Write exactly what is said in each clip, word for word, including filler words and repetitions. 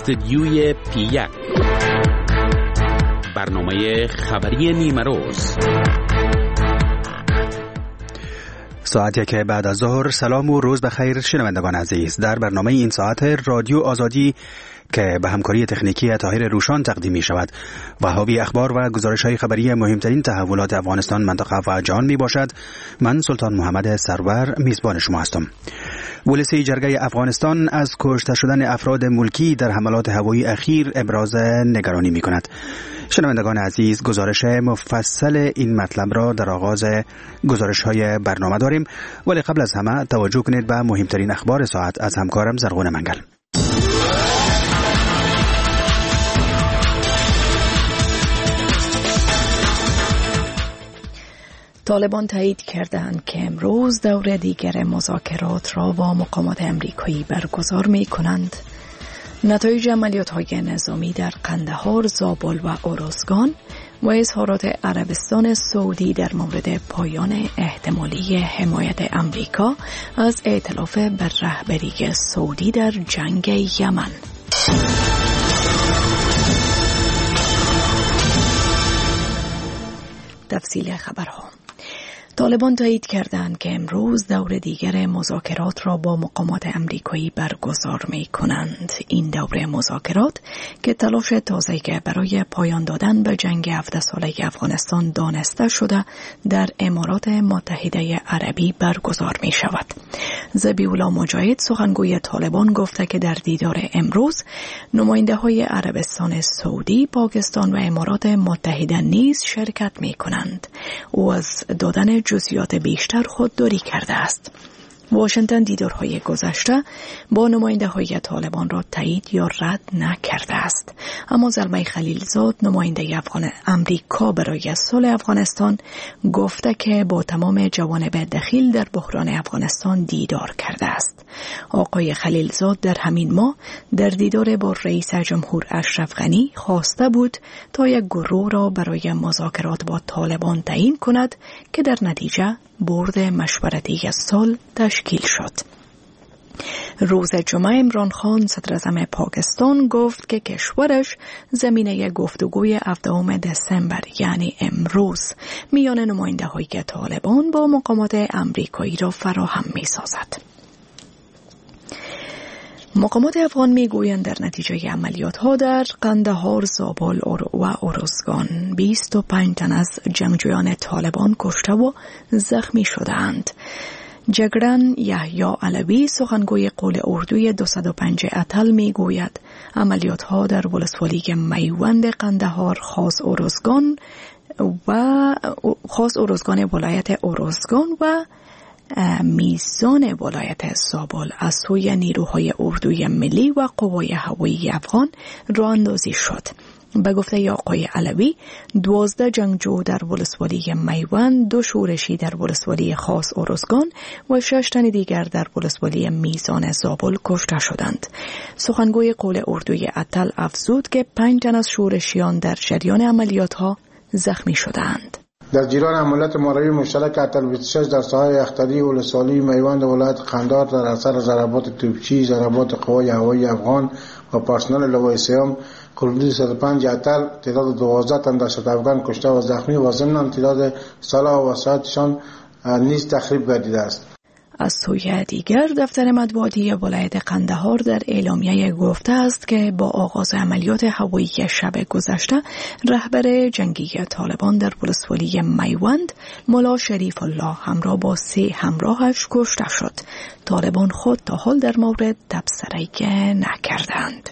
استدیوی پی یک، برنامه خبری نیمه روز. ساعت یک بعد از ظهر. سلام و روز بخیر شنوندگان عزیز. در برنامه این ساعت رادیو آزادی که به همکاری تکنیکی طاهر روشان تقدیم می شود و حاوی اخبار و گزارش های خبری مهمترین تحولات افغانستان، منطقه و جهان می باشد، من سلطان محمد سرور میزبان شما هستم. ولسی جرگه افغانستان از کشته شدن افراد ملکی در حملات هوایی اخیر ابراز نگرانی می کند. شنوندگان عزیز، گزارش مفصل این مطلب را در آغاز گزارش های برنامه داریم، ولی قبل از همه توجه کنید به مهمترین اخبار ساعت از همکارم زرغون منگل. طالبان تایید کردند که امروز دور دیگر مذاکرات را با مقامات امریکایی برگزار می کنند. نتایج عملیات‌های نظامی در قندهار، زابل و اروزگان و اظهارات عربستان سعودی در مورد پایان احتمالی حمایت امریکا از ائتلاف بر رهبری سعودی در جنگ یمن. تفصیل خبرها. طالبان تایید کردند که امروز دور دیگر مذاکرات را با مقامات امریکایی برگزار می کنند. این دوره مذاکرات که تلاش تازه‌ای برای پایان دادن به جنگ هفده ساله افغانستان دانسته شده در امارات متحده عربی برگزار می شود. ذبیح‌الله مجاهد سخنگوی طالبان گفته که در دیدار امروز نماینده های عربستان سعودی، پاکستان و امارات متحده نیز شرکت می کنند. او از دادن جزئیات بیشتر خودداری کرده است. واشنگتن دیدارهای گذشته با نماینده های طالبان را تایید یا رد نکرده است، اما زلمه خلیلزاد نماینده افغان امریکا برای صلح افغانستان گفته که با تمام جوانب دخیل در بحران افغانستان دیدار کرده است. آقای خلیلزاد در همین ماه در دیدار با رئیس جمهور اشرف غنی خواسته بود تا یک گروه را برای مذاکرات با طالبان تعیین کند که در نتیجه بورد مشورتی سال تشکیل شد. روز جمعه عمران خان صدر اعظم پاکستان گفت که کشورش زمینه گفتگوی هفدهم دسامبر یعنی امروز میان نماینده های طالبان با مقامات امریکایی را فراهم می سازد. مقامات افغان میگویند در نتیجه عملیات ها در قندهار، زابل و اروزگان بیست و پنج تن از جنگجویان طالبان کشته و زخمی شدند. جگرن یحیی علوی سخنگوی قول اردوی دویست و پنج اتل میگوید عملیات ها در ولسوالی میوند قندهار، خاص اروزگان و خاص اروزگان ولایت اروزگان و میزان ولایت زابل از سوی نیروهای اردوی ملی و قوای هوایی افغان راه اندازی شد. به گفته آقای علوی، دوازده جنگجو در ولسوالی میوند، دو شورشی در ولسوالی خاص اروزگان و شش تن دیگر در ولسوالی میزان زابل کشته شدند. سخنگوی قول اردوی اتل افزود که پنج تن از شورشیان در جریان عملیات ها زخمی شدند. در جریان عملیات ماروی مشترک اتل بیست و شش در ساحه اختری ولسوالی میوند ولایت قندهار در اثر ضربات توپچی، ضربات قوای هوایی افغان و پرسنل لوای سیام حدود صد و پنج اتل تعداد دوازده تن دهشت افغان کشته و زخمی و ضمن تعداد سلاح و وسایلشان نیز تخریب گردیده است. از سوی دیگر دفتر مطبوعاتی ولایت قندهار در اعلامیه گفته است که با آغاز عملیات هوایی شب گذشته رهبر جنگی طالبان در ولسوالی میوند ملا شریف الله همراه با سه همراهش کشته شد. طالبان خود تا حال در مورد تبصره نکردند.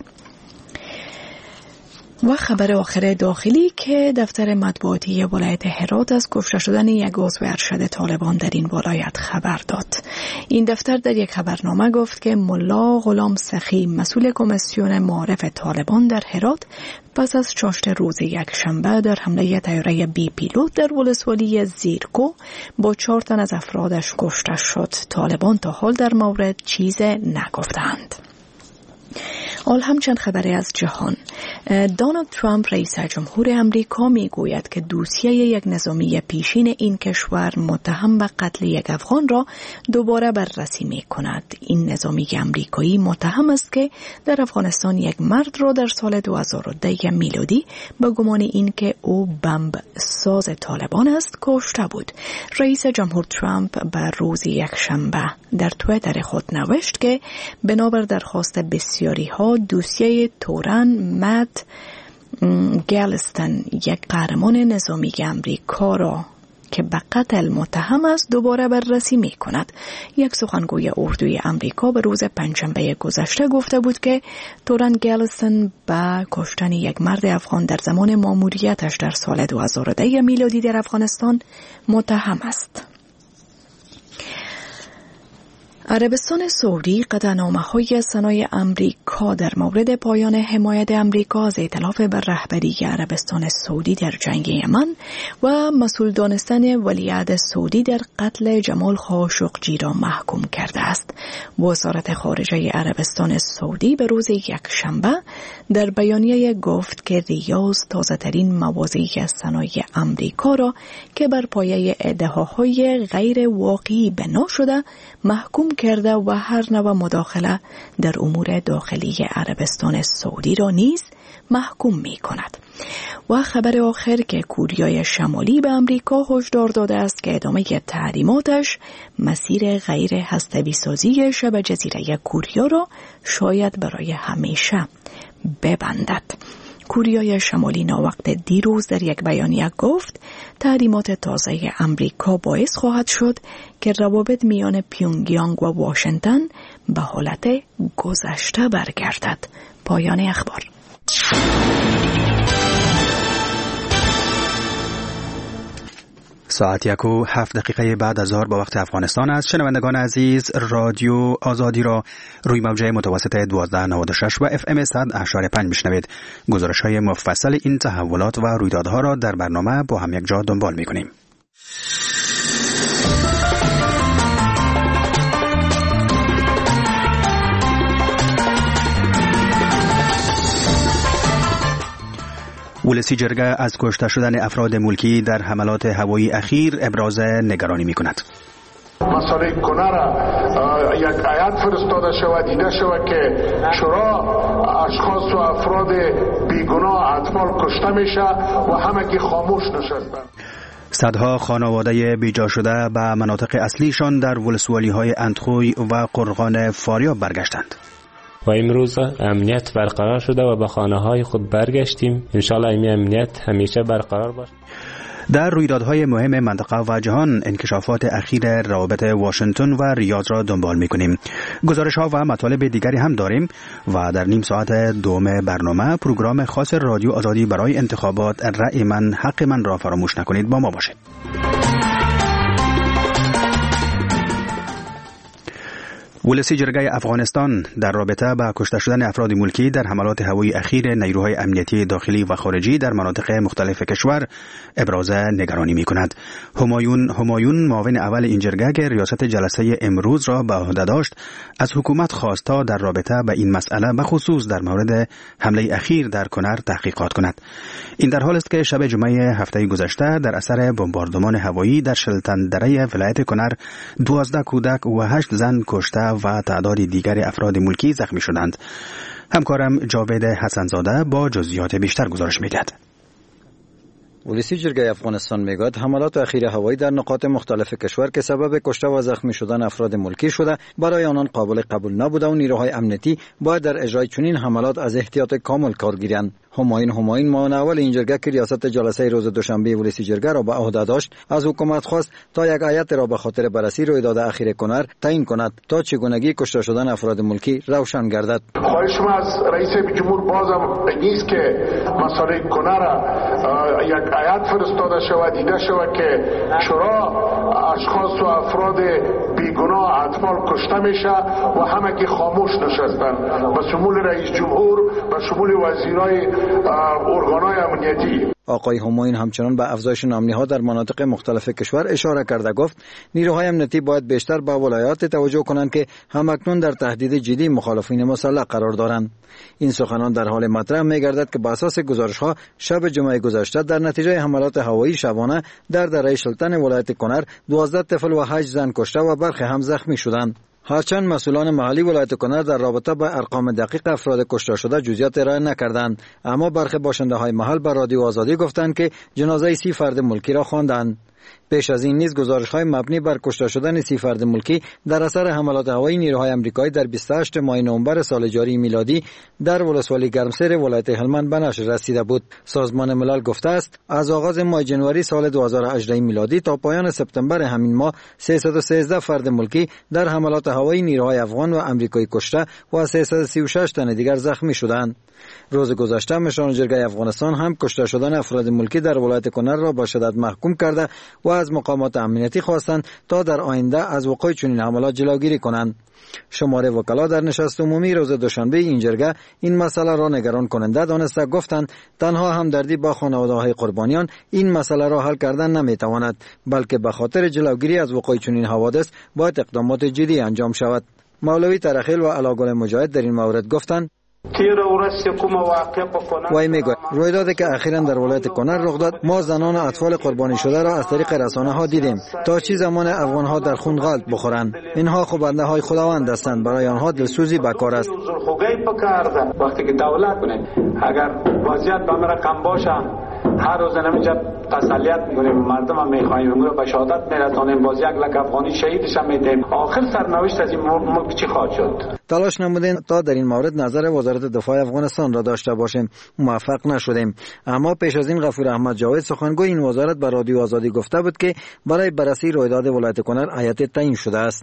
و خبر آخر داخلی که دفتر مطبوعاتی ولایت هرات از کشته شدن یک عضو ارشد طالبان در این ولایت خبر داد. این دفتر در یک خبرنامه گفت که ملا غلام سخی مسئول کمیسیون معارف طالبان در هرات پس از چاشت روز یک شنبه در حمله طیاره بی پیلوت در ولسوالی زیرکو با چهار تن از افرادش کشته شد. طالبان تا حال در مورد چیز نگفتند. حال هم چند خبری از جهان. دونالد ترامپ رئیس جمهور امریکا می گوید که دوسیه یک نظامی پیشین این کشور متهم به قتل یک افغان را دوباره بررسی می کند. این نظامی امریکایی متهم است که در افغانستان یک مرد را در سال دو هزار و ده میلادی به گمان این که او بمب ساز طالبان است کشته بود. رئیس جمهور ترامپ بر روز یک شنبه در توییتر خود نوشت که بنابر درخواست بسیاری ها دوسیه تورن مت گلستن یک قهرمان نظامی امریکا را که به قتل متهم است دوباره بررسی می کند. یک سخنگوی اردوی امریکا به روز پنجشنبه گذشته گفته بود که تورن گلستن به کشتن یک مرد افغان در زمان ماموریتش در سال دو هزار و ده میلادی در افغانستان متهم است. عربستان سعودی قطعنامه‌های ثنای امریکا در مورد پایان حمایت امریکا از ائتلاف بر رهبری عربستان سعودی در جنگ یمن و مسئول دانستن ولیعهد سعودی در قتل جمال خاشقجی را محکوم کرده است. وزارت خارجه عربستان سعودی به روز یک شنبه در بیانیه گفت که ریاض تازه‌ترین مواضع ثنای امریکا را که بر پایه ادعاهای غیر واقعی بنا شده محکوم کرده و هر نوع مداخله در امور داخلی عربستان سعودی را نیز محکوم می کند. و خبر آخر که کوریای شمالی به امریکا هشدار داده است که ادامه تحریماتش مسیر غیر هسته‌ای سازی شبه جزیره کوریا را شاید برای همیشه ببندد. کوریای شمالی ناوقت دیروز در یک بیانیه گفت تحریمات تازه امریکا باعث خواهد شد که روابط میان پیونگیانگ و واشنگتن به حالت گذشته برگردد. پایان اخبار. ساعت یک و هفت دقیقه بعد از ظهر با وقت افغانستان است. شنوندگان عزیز، رادیو آزادی را روی موجه متوسط دوازده نود و شش و اف ام صد اشاره پنج میشنوید. گزارش های مفصل این تحولات و رویدادها را در برنامه با هم یک جا دنبال میکنیم. ولسی جرگه از کشته شدن افراد ملکی در حملات هوایی اخیر ابراز نگرانی می کند. مسئله کنه را یک آیت فرستاده شود، دیده شود که چرا اشخاص و افراد بیگناه اطفال کشته میشه و همه که خاموش نشستند. صدها خانواده بیجا شده به مناطق اصلیشان در ولسوالی های اندخوی و قرغان فاریاب برگشتند. و امروز امنیت برقرار شده و به خانه های خود برگشتیم. انشالله این امنیت همیشه برقرار باشه. در رویدادهای مهم منطقه و جهان انکشافات اخیر روابط واشنگتن و ریاض را دنبال می‌کنیم. گزارش‌ها و مطالب دیگری هم داریم و در نیم ساعت دوم برنامه پروگرام خاص رادیو آزادی برای انتخابات رأی من حق من را فراموش نکنید. با ما باشید. ولسی جرگه افغانستان در رابطه با کشته شدن افراد ملکی در حملات هوایی اخیر نیروهای امنیتی داخلی و خارجی در مناطق مختلف کشور ابراز نگرانی می کند. همایون همایون معاون اول این جرگه که ریاست جلسه امروز را به عهده داشت از حکومت خواست تا در رابطه با این مسئله به خصوص در مورد حمله اخیر در کنر تحقیقات کند. این در حال است که شب جمعه هفته گذشته در اثر بمباردمان هوایی در شلتن دره ولایت کنر دوازده کودک و هشت زن کشته و تعداد دیگر افراد ملکی زخمی شدند. همکارم جاوید حسنزاده با جزئیات بیشتر گزارش می‌دهد. ولسی جرگه افغانستان میگوید حملات اخیر هوایی در نقاط مختلف کشور که سبب کشته و زخمی شدن افراد ملکی شده برای آنان قابل قبول نبوده و نیروهای امنیتی باید در اجرای چنین حملات از احتیاط کامل کار گیرند. همایون همایون معاون اول این جرگه که ریاست جلسه روز دوشنبه ولسی جرگه را به عهده داشت از حکومت خواست تا یک هیئت را به خاطر بررسی رویداد اخیر کنر تعیین کند تا چگونگی کشته شدن افراد ملکی روشن گردد. خواهش ما از رئیس جمهور بازم نیست که مسئله کنر یک هیئت فرستاده شود، دیده شود که چرا اشخاص و افراد بیگناه اطفال اطفال کشته میشه و همه که خاموش نشستن به شمول رئیس جمهور و شمول وزیرای ارگانهای امنیتی. آقای همایون همچنان به افزایش نامنی‌ها در مناطق مختلف کشور اشاره کرده گفت نیروهای امنیتی باید بیشتر به ولایات توجه کنند که همکنون در تهدید جدی مخالفین مسلح قرار دارند. این سخنان در حال مطرح می‌گردد که بر اساس گزارش‌ها شب جمعه گذشته در نتیجه حملات هوایی شبانه در دره شلتن ولایت کنر دوازده طفل و هشت زن کشته و برخی هم زخمی شدند. هرچند مسئولان محلی ولایت کنر در رابطه با ارقام دقیق افراد کشته شده جزئیات ارائه نکردند، اما برخی باشنده های محل به رادیو آزادی گفتند که جنازه سی فرد ملکی را خواندند. پیش از این نیز گزارش‌های مبنی بر کشته شدن سی فرد ملکی در اثر حملات هوایی نیروهای آمریکایی در بیست و هشتم ماه نوامبر سال جاری میلادی در ولسوالی گرمسیر ولایت هلمند به نشر رسیده بود. سازمان ملل گفته است از آغاز ماه جنوری سال دو هزار و هجده میلادی تا پایان سپتامبر همین ماه سیصد و سیزده فرد ملکی در حملات هوایی نیروهای افغان و آمریکایی کشته و سیصد و سی و شش تن دیگر زخمی شدند. روز گذشته مشران جرگه افغانستان هم کشته شدن افراد ملکی در ولایت کنر را با شدت محکوم کرده و از مقامات امنیتی خواستند تا در آینده از وقوع چنین حملات جلوگیری کنند. شماره وکلا در نشست عمومی روز دوشنبه این جرگه این مسئله را نگران کننده دانسته گفتند تنها همدردی با خانواده‌های قربانیان این مسئله را حل کردن نمیتواند، بلکه به خاطر جلوگیری از وقوع چنین حوادث باید اقدامات جدی انجام شود. مولوی ترخیل و علاگل مجاهد در این مورد گفتند وای میگوید رویدادی که اخیراً در ولایت کنر رخ داد ما زنان و اطفال قربانی شده را از طریق رسانه ها دیدیم. تا چه زمان افغان ها در خون غلط بخورند؟ اینها خب بنده های خداوند هستند، برای آنها دلسوزی بکار است. وقتی که دولت کنه اگر وضعیت به امر کم باشه هر روز نمیشه تسلیت میکنیم مردم هم میخواهیم اون رو به شهادت میرسانیم، باز یک لک افغانی شهیدش هم میدیم. آخر سرنوشت از این ملک چی خواهد شد؟ تلاش نمودیم تا در این مورد نظر وزارت دفاع افغانستان را داشته باشیم، موفق نشدیم. اما پیش از این غفور احمد جاوید سخنگوی این وزارت به رادیو آزادی گفته بود که برای بررسی رویداد ولایت کنر هیئت تعیین شده است.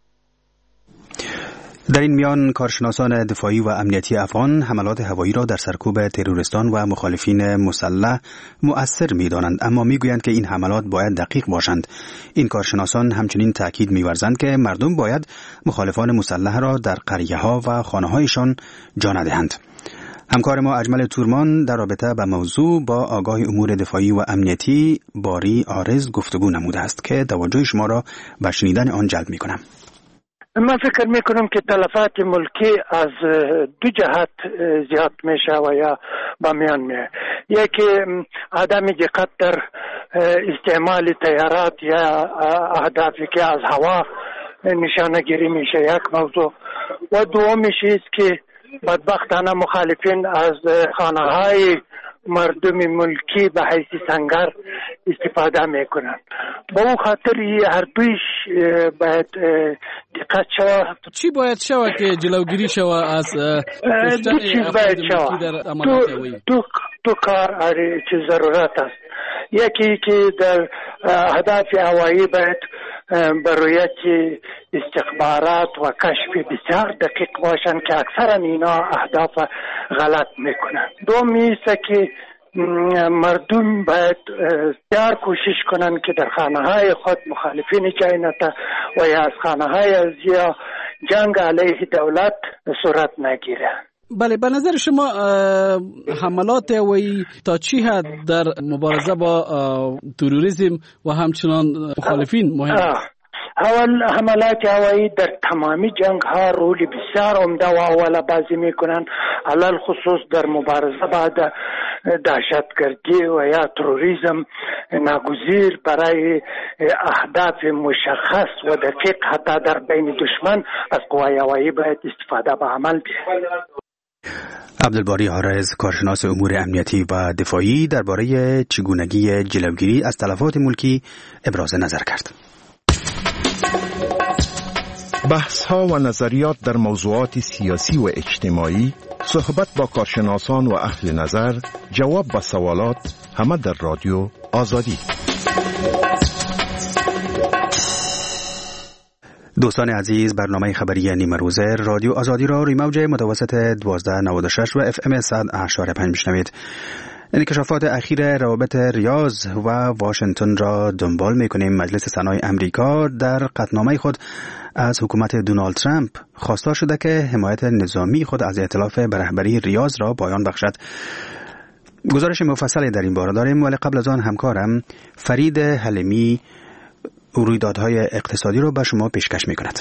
در این میان کارشناسان دفاعی و امنیتی افغان حملات هوایی را در سرکوب تروریستان و مخالفین مسلح مؤثر می‌دانند، اما می‌گویند که این حملات باید دقیق باشند. این کارشناسان همچنین تاکید می‌ورزند که مردم باید مخالفان مسلح را در قریه‌ها و خانه‌هایشان جا ندهند. همکار ما اجمل تورمان در رابطه با موضوع با آگاه امور دفاعی و امنیتی باری آرز گفتگو نموده است که توجه شما را به شنیدن آن جلب می‌کنم. من فکر میکنم که تلفات ملکی از دو جهت زیاد میشه و یا با میان میه. یکی عدم دقت در استعمال تیارات یا اهدافی که از هوا نشانه گیری میشه یک موضوع، و دومیش است که بدبختانه مخالفین از خانه های مردم ملکی به حیث سنگر استفاده میکنن. با اون خاطر هر دویش باید دقت شود. چی باید شود که جلوگیری شود از دو چیز باید شود. دو, دو, دو کار آره چه ضرورت است. یکی که در اهداف هوایی باید برایت استخبارات و کشف بسیار دقیق باشند که اکثرا اینا اهداف غلط میکنن. دومی است که مردم باید بسیار کوشش کنند که در خانه های خود مخالفین جای نتا و یا از خانه های از یا جنگ علیه دولت صورت نگیره. بله، به نظر شما حملات هوایی تا چی حد در مبارزه با تروریسم و همچنان مخالفین مهم؟ اول حملات هوایی در تمامی جنگ ها رولی بسیار عمده و اول بازی میکنن، علل خصوص در مبارزه با دهشتگردی و یا تروریسم ناگزیر برای اهداف مشخص و دقیق حتی در بین دشمن از قوای هوایی باید استفاده به عمل بیاید. عبدالباری آرز کارشناس امور امنیتی و دفاعی درباره چگونگی جلوگیری از تلفات ملکی ابراز نظر کرد. بحث ها و نظریات در موضوعات سیاسی و اجتماعی، صحبت با کارشناسان و اهل نظر، جواب به سوالات، همه در رادیو آزادی. دوستان عزیز، برنامه خبری نیمه روزه رادیو آزادی را روی موج متوسط دوازده نود و شش و اف ام صد و هشت و پنج میشنوید. انکشافات اخیر روابط ریاض و واشنگتن را دنبال می‌کنیم. مجلس سنای امریکا در قطعنامه خود از حکومت دونالد ترامپ خواستار شده که حمایت نظامی خود از ائتلاف به رهبری ریاض را پایان بخشد. گزارش مفصلی در این باره داریم، ولی قبل از آن همکارم فرید حلیمی رویدادهای اقتصادی را به شما پیشکش می‌کند.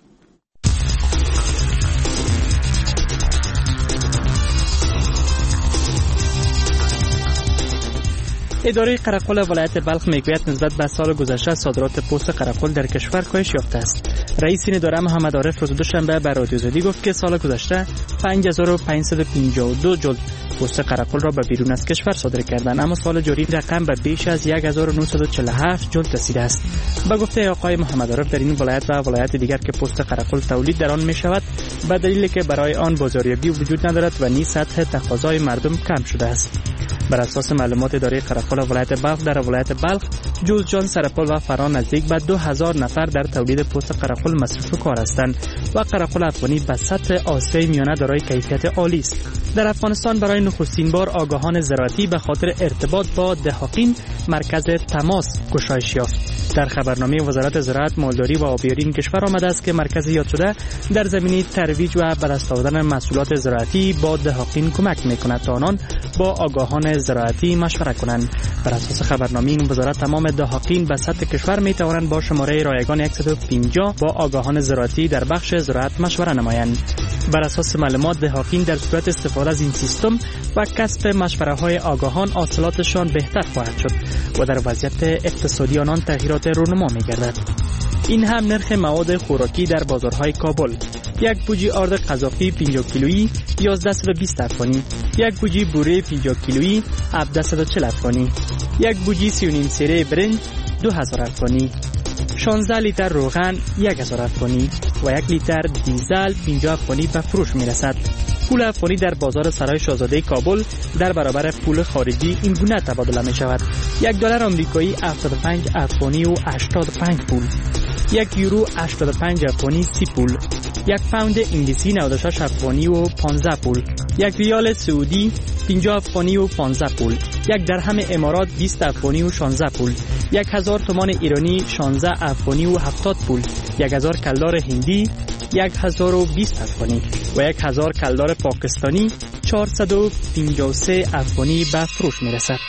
اداره قرقل ولایت بلخ میگوید نسبت به سال گذشته صادرات پوست قرقل در کشور کاهش یافته است. رئیس این اداره محمد عارف روز دوشنبه به رادیو آزادی گفت که سال گذشته پنج هزار و پانصد و پنجاه و دو جلد پوست قرقل را به بیرون از کشور صادر کردند، اما سال جاری رقم به بیش از هزار و نهصد و چهل و هفت جلد رسیده است. به گفته آقای محمد عارف در این ولایت و ولایت دیگر که پوست قرقل تولید در آن می شود به دلیلی که برای آن بازاریابی وجود ندارد و نیز سطح تقاضای مردم کم شده است. بر اساس معلومات اداره قرقل ولایت بلخ، در ولایت بلخ جز جان سرپل و فران نزدیک به دو هزار نفر در تولید پوست قرقل مصروف کار هستند و قرقل افغانی به سطح آسیای میانه دارای کیفیت عالی است. در افغانستان برای نخستین بار آگاهان زراعتی به خاطر ارتباط با دهقان مرکز تماس گشایش یافت. در خبرنامه وزارت زراعت، مالداری و آبیاری این کشور آمده است که مرکز یاد شده در زمینه ترویج و به دست آوردن محصولات زراعتی با دهقان کمک می‌کند تا آنان با آگاهان زراعتی مشوره کنند. بر اساس خبرنامه این وزارت تمام دهقان به سطح کشور می‌توانند با شماره رایگان صد و پنجاه با آگاهان زراعتی در بخش زراعت مشوره نمایند. بر اساس معلومات دهقان در صورت استفاده از این سیستم و کسب مشوره‌های آگاهان حاصلاتشان بهتر خواهد شد و در وضعیت اقتصادی آنان تغییرات رونما می‌گردد. این هم نرخ مواد خوراکی در بازارهای کابل: یک بوجی آرد قزاقی پنجاه کیلویی یازده صد و بیست افغانی، یک بوجی بوره پنجاه کیلویی هفده صد و چهل افغانی، یک بوجی سی و نیم سیره برنج دو هزار افغانی، شانزده لیتر روغن یک هزار افغانی و یک لیتر دیزل پنجاه افغانی به فروش میرسد. پول افغانی در بازار سرای شاهزاده کابل در برابر پول خارجی این گونه تبادله می شود: یک دلار آمریکایی هفتاد و پنج افغانی و هشتاد و پنج پول، یک یورو هشتاد و پنج افغانی سی پول، یک پوند انگلیسی نود و شش افغانی و پانزده پول، یک ریال سعودی پنجاه افغانی و پانزده پول، یک درهم امارات بیست افغانی و شانزده پول، یک هزار تومان ایرانی شانزده افغانی و هفتاد پول، یک هزار کلدار هندی یک هزار و بیست افغانی و یک هزار کلدار پاکستانی چهارصد و پنجاه و سه افغانی به فروش میرسد.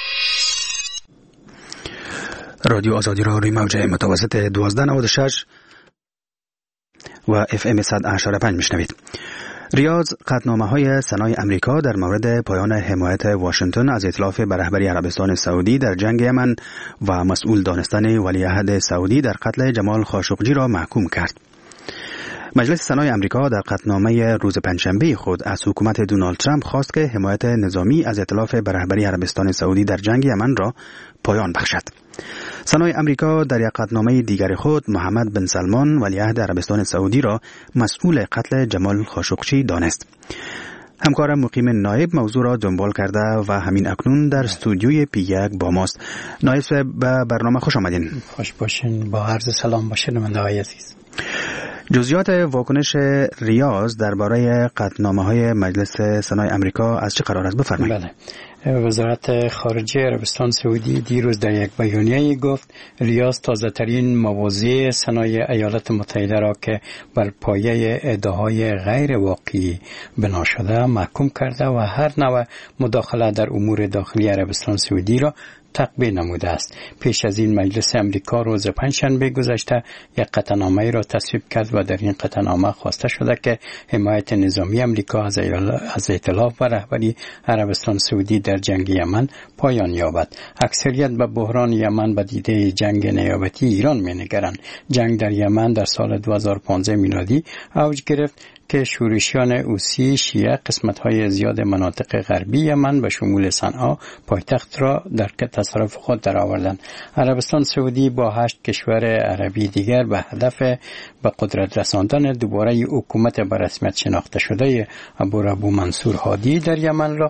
رادیو آزادی را روی موج متوسط دوازده نود و شش و اف ام صد و هشتاد و پنج میشنوید. ریاض قطعنامه‌های سنای امریکا در مورد پایان حمایت واشنگتن از ائتلاف به رهبری عربستان سعودی در جنگ یمن و مسئول دانستن ولیعهد سعودی در قتل جمال خاشقجی را محکوم کرد. مجلس سنای امریکا در قطعنامه روز پنجشنبه خود از حکومت دونالد ترامپ خواست که حمایت نظامی از ائتلاف به رهبری عربستان سعودی در جنگ یمن را پایان بخشد. سنای امریکا در یک قطعنامه دیگر خود محمد بن سلمان ولیعهد عربستان سعودی را مسئول قتل جمال خاشقجی دانست. همکارم مقیم نایب موضوع را دنبال کرده و همین اکنون در استودیوی پی یک با ماست. نایب به برنامه خوش آمدین. خوش باشین. با عرض سلام با شنونده‌های عزیز. جزئیات واکنش ریاض درباره قطعنامه‌های مجلس سنای امریکا از چه قرار است بفرمایید؟ بله. وزارت خارجه عربستان سعودی دیروز در یک بیانیه گفت ریاض تازه ترین مواضع سنای ایالات متحده را که بر پایه ادعاهای غیر واقعی بنا شده محکوم کرده و هر نوع مداخله در امور داخلی عربستان سعودی را تقبیه نموده است. پیش از این مجلس امریکا روز پنجشنبه گذشته یک قطعنامه را تصویب کرد و در این قطعنامه خواسته شده که حمایت نظامی امریکا از از ائتلاف و رهبری عربستان سعودی در جنگ یمن پایان یابد. اکثریت به بحران یمن به دیده جنگ نیابتی ایران می‌نگرند. جنگ در یمن در سال دو هزار و پانزده میلادی اوج گرفت که شورشیان حوثی شیعه قسمت‌های زیاد مناطق غربی یمن به شمول صنعا پایتخت را در تصرف خود درآوردند. عربستان سعودی با هشت کشور عربی دیگر به هدف به قدرت رساندن دوباره حکومت به رسمیت شناخته شده ابو ربو منصور هادی در یمن را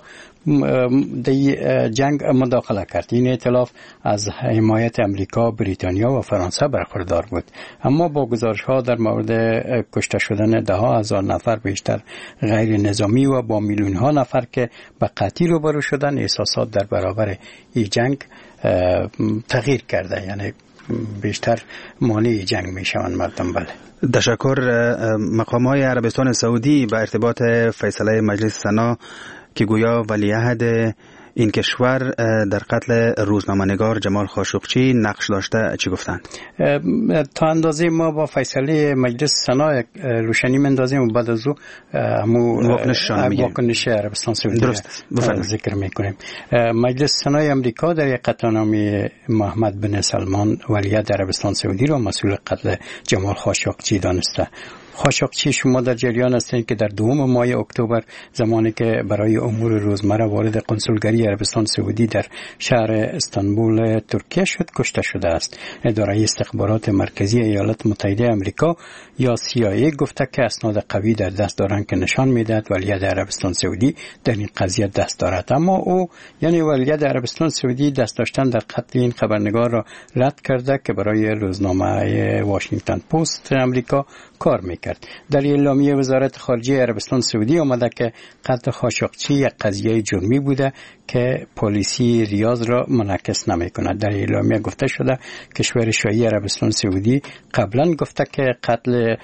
در جنگ مداخله کرد. این ائتلاف از حمایت امریکا، بریتانیا و فرانسه برخوردار بود، اما با گزارش ها در مورد کشته شدن ده ها هزار نفر بیشتر غیر نظامی و با میلیون ها نفر که به قتل روبرو شدن، احساسات در برابر این جنگ تغییر کرده، یعنی بیشتر مانع جنگ می شوند مردم. بله. تشکر. مقام های عربستان سعودی به ارتباط فیصله مجلس سنا که گویا ولیعهد این کشور در قتل روزنامه‌نگار جمال خاشقچی نقش داشته چی گفتند؟ تا اندازه ما با فیصله مجلس سنا روشنی مندازیم و بعد از او همو واکنش عربستان سعودی ذکر میکنیم. مجلس سنای امریکا در یک قطعنامه محمد بن سلمان ولیعهد عربستان سعودی را مسئول قتل جمال خاشقچی دانسته. خاشقچی شما در جریان هستید که در دوم ماه اکتبر زمانی که برای امور روزمره وارد قنسولگری عربستان سعودی در شهر استانبول ترکیه شد کشته شده است. اداره استخبارات مرکزی ایالات متحده آمریکا یا سی آی ای گفته که اسناد قوی در دست دارند که نشان میدهد ولیعهد عربستان سعودی در این قضیه دست دارد، اما او یعنی ولیعهد عربستان سعودی دست داشتن در قتل این خبرنگار را رد کرده که برای روزنامه واشنگتن پست آمریکا کار میکرد. در اعلامیه وزارت خارجه عربستان سعودی آمده که قتل خاشقچی یک قضیه جرمی بوده که پلیسی ریاض را منعکس نمیکند. در اعلامیه گفته شده کشور شاهی عربستان سعودی قبلا گفته که قتل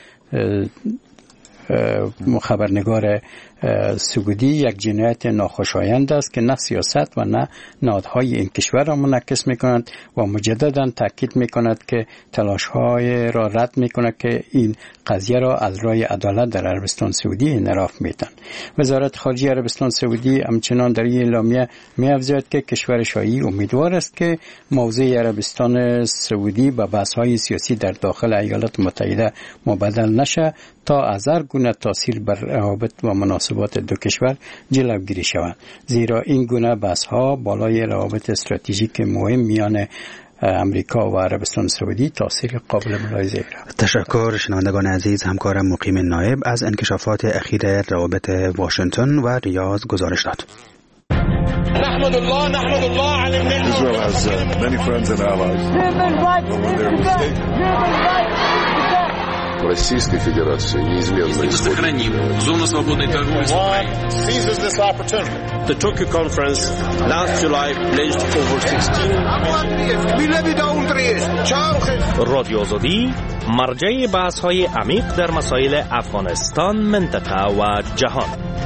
خبرنگار سعودی یک جنایت ناخوشایند است که نه سیاست و نه نهادهای این کشور را منعکس می‌کند و مجددا تاکید می‌کند که تلاش‌های را رد می‌کند که این قضیه را از راه عدالت در عربستان سعودی انحراف می‌دهند. وزارت خارجه عربستان سعودی همچنان در این اعلامیه می‌افزاید که کشور شاهی امیدوار است که موضع عربستان سعودی به بحث‌های سیاسی در داخل ایالات متحده مبدل نشه تا از هر گونه تاثیر بر روابط و مناسبات دو کشور جلوگیری شود، زیرا این گونه بحث‌ها بالای روابط استراتژیک مهم میان امریکا و عربستان سعودی تاثیر قابل ملاحظه دارد. تشکر شنوندگان عزیز. همکارم مقیم نایب از انکشافات اخیر روابط واشنگتن و ریاض گزارش داد. نحمد الله نحمد الله على النعمة. Israel has uh, many friends and allies. Российской Федерации неизменно сохраним зону свободной торговли с Украиной. Seizes this opportunity. The Tokyo conference last July pledged over sixteen رادیو آزادی مرجع بحث‌های عمیق در مسائل افغانستان، منطقه و جهان.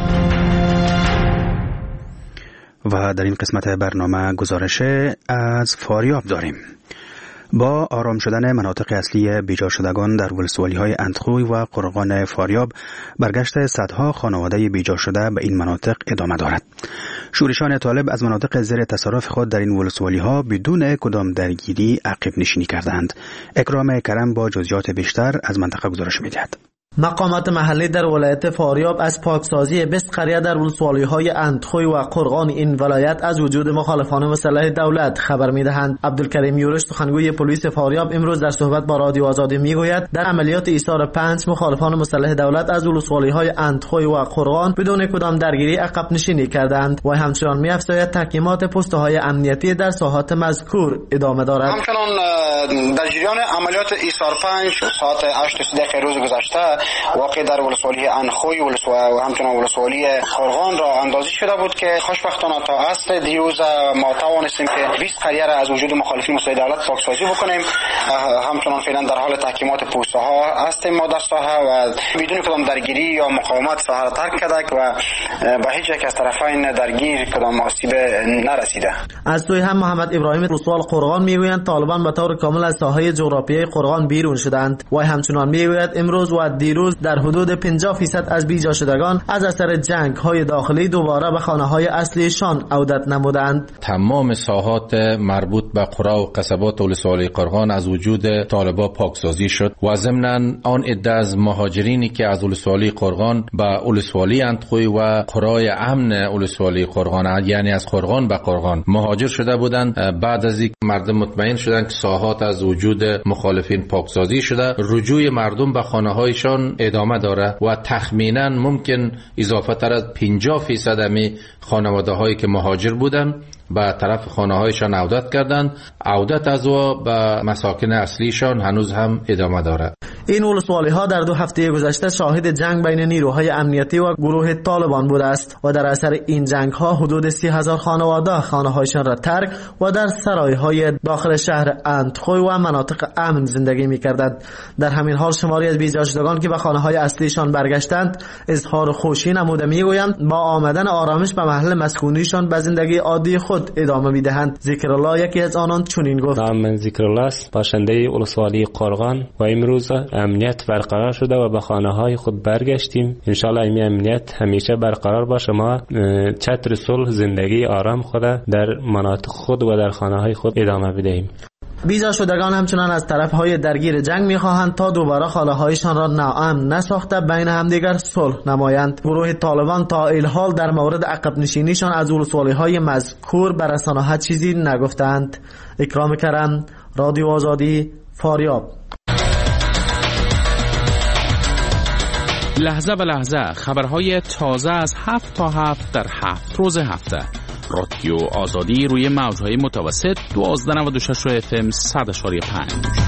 و در این قسمت برنامه گزارش از فاریاب داریم. با آرام شدن مناطق اصلی بیجا شدگان در ولسوالی‌های اندخوی و قرغان فاریاب، برگشت صدها خانواده بیجا شده به این مناطق ادامه دارد. شورشان طالب از مناطق زیر تصرف خود در این ولسوالی‌ها بدون کدام درگیری عقب نشینی کردند. اکرام کرم با جزئیات بیشتر از منطقه گزارش می‌دهد. مقامات محلی در ولایت فاریاب از پاکسازی بیست قریه در ولسوالی‌های اندخوی و قرغان این ولایت از وجود مخالفان مسلح دولت خبر می‌دهند. عبدالکریم یورش سخنگوی پلیس فاریاب امروز در صحبت با رادیو آزادی میگوید در عملیات ایثار پنج مخالفان مسلح دولت از ولسوالی‌های اندخوی و قرغان بدون کدام درگیری عقب نشینی کردند و همچنان می‌افزاید تحکیمات پست‌های امنیتی در ساحات مذکور ادامه دارد. همچنان در جریان عملیات ایثار پنج ساعت هشت دقیقه روز گذشته واقع در ولسوالی اندخوی و همچنان ولسوالی قرغان را اندازی شده بود که خوشبختانه تا عصر دیروز ما توانستیم که بیست قریه را از وجود مخالفین مسلح دولت پاکسازی بکنیم. همچنان فعلا در حال تحکیمات پوسته ها هستیم ما در ساحه و بدون کدام درگیری یا مقاومت ساحه را ترک کردک و به هیچ یک از طرفین درگیر کدام آسیب نرسیده. از سوی هم محمد ابراهیم ولسوال قرغان میگویند طالبان به طور کامل از ساحه جغرافیایی قرغان بیرون شدند و همچنان میگوید امروز و دیروز در حدود پنجاه درصد از بیجا شدگان از اثر جنگ های داخلی دوباره به خانه های اصلیشان عودت نمودند. تمام ساحات مربوط به قرا و قصبات ولسوالی قرغان از وجود طالبان پاکسازی شد و ضمن آن عده از مهاجرینی که از ولسوالی قرغان به ولسوالی اندخوی و قرای امن ولسوالی قرغان یعنی از قرغان به قرغان مهاجر شده بودند، بعد از اینکه مردم مطمئن شدند که ساحات از وجود مخالفین پاکسازی شده، رجوع مردم به خانه هایشان همچنان ادامه داره و تخمینا ممکن اضافه تر از پنجاه فیصد امی خانواده هایی که مهاجر بودن به طرف خانه هایشان عودت کردند. عودت از و به مساکن اصلیشان هنوز هم ادامه داره. این ولسوالی ها در دو هفته گذشته شاهد جنگ بین نیروهای امنیتی و گروه طالبان بوده است و در اثر این جنگ ها حدود سی هزار خانواده خانه هایشان را ترک و در سرای های داخل شهر اندخوی و مناطق امن زندگی می کردند. در همین حال شماری از بی‌جا شدگان که به خانه های اصلیشان برگشتند اظهار خوشی نموده، می گویند با آمدن آرامش به محل مسکونیشان به زندگی عادی خود ادامه می دهند. ذکرالله یکی از آنان چنین گفت: نام من ذکرالله است، باشنده ولسوالی قرغان و امروز امنیت برقرار شده و به خانه های خود برگشتیم. ان شاء الله این امنیت همیشه برقرار باشه. ما چتر صلح زندگی آرام خود در مناطق خود و در خانه های خود ادامه بدهیم. بی‌جا شدگان همچنان از طرف‌های درگیر جنگ می‌خواهند تا دوباره خانه‌هایشان را ناامن نساخته بین همدیگر صلح نمایند. گروه طالبان تا الحال در مورد عقب نشینیشان از ولسوالی‌های مذکور به رسانه‌ها چیزی نگفتند. اکرام کرم، رادیو آزادی، فاریاب. لحظه به لحظه خبرهای تازه از هفت تا هفت در هفت روز هفته. رادیو آزادی روی موجهای متوسط دوازده نود و شش اف ام صد اشاری پنج.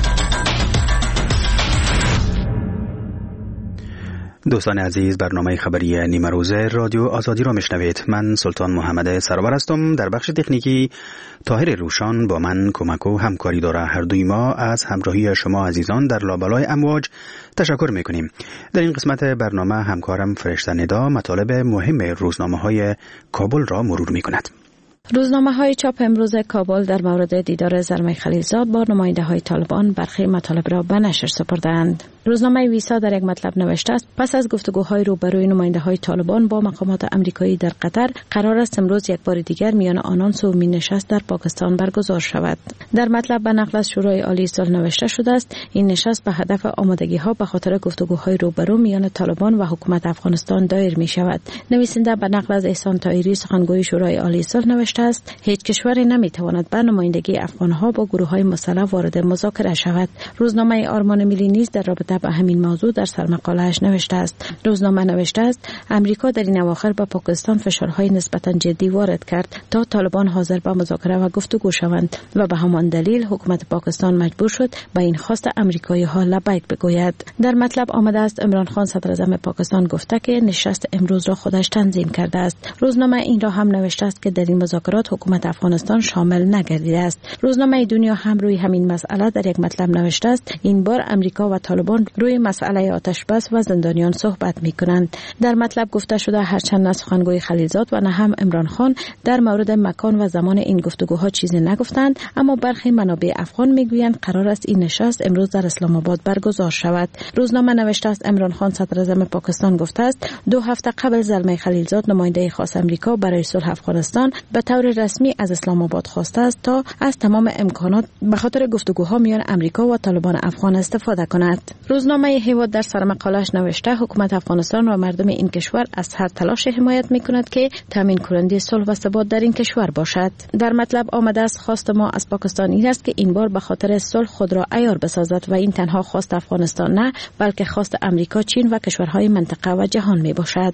دوستان عزیز، برنامه خبری نیمه روزه رادیو آزادی را میشنوید. من سلطان محمد سرور هستم. در بخش تکنیکی طاهر روشان با من کمک و همکاری داره. هر دوی ما از همراهی شما عزیزان در لابلای امواج تشکر میکنیم. در این قسمت برنامه همکارم فرشته ندا مطالب مهم روزنامه های کابل را مرور میکند. روزنامه های چاپ امروز کابل در مورد دیدار زلمه خلیلزاد با نماینده های طالبان برخی مطالب را به نشر سپردند. روزنامه ویسا در یک مطلب نوشته است: پس از گفتگوهای روبروی نماینده های طالبان با مقامات امریکایی در قطر، قرار است امروز یک بار دیگر میان آنان سومین نشست در پاکستان برگزار شود. در مطلب به نقل از شورای عالی صلح نوشته شده است: این نشست به هدف آمادگی ها به خاطر گفتگوهای روبرو میان طالبان و حکومت افغانستان دایر می شود. نویسنده به نقل از احسان طاهری سخنگوی شورای عالی صلح نوشته است: هیچ کشوری نمیتواند به نمایندگی افغانها با گروه‌های مسلح وارد مذاکره شود. روزنامه آرمان ملی نیز در رابطه با همین موضوع در سرمقاله‌اش نوشته است. روزنامه نوشته است: امریکا در این اواخر به پاکستان فشارهای نسبتاً جدی وارد کرد تا طالبان حاضر به مذاکره و گفتگو شوند و به همان دلیل حکومت پاکستان مجبور شد به این خواست امریکایی‌ها لبیک بگوید. در مطلب آمده است عمران خان صدر اعظم پاکستان گفته که نشست امروز را خودش تنظیم کرده است. روزنامه این را هم نوشته است که در این مذاکرات حکومت افغانستان شامل نگردیده است. روزنامه دنیا هم روی همین مسئله در یک مطلب نوشته است: این بار امریکا و طالبان روی مسئله آتش بس و زندانیان صحبت می‌کنند. در مطلب گفته شده هرچند نه سخنگوی خلیلزاد و نه هم عمران خان در مورد مکان و زمان این گفتگوها چیزی نگفتند، اما برخی منابع افغان میگویند قرار است این نشست امروز در اسلام آباد برگزار شود. روزنامه نوشته است عمران خان صدر اعظم پاکستان گفته است دو هفته قبل زلمه خلیلزاد نماینده خاص امریکا برای صلح افغانستان به طور رسمی از اسلام آباد خواسته است تا از تمام امکانات به خاطر گفتگوها میان امریکا و طالبان افغان استفاده کند. روزنامه هیواد در سرمقاله‌اش نوشته حکومت افغانستان و مردم این کشور از هر تلاش حمایت می‌کند که تامین کننده صلح و ثبات در این کشور باشد. در مطلب آمده است خواست ما از پاکستان این است که این بار به خاطر صلح خود را عیار بسازد و این تنها خواست افغانستان نه، بلکه خواست امریکا، چین و کشورهای منطقه و جهان میباشد.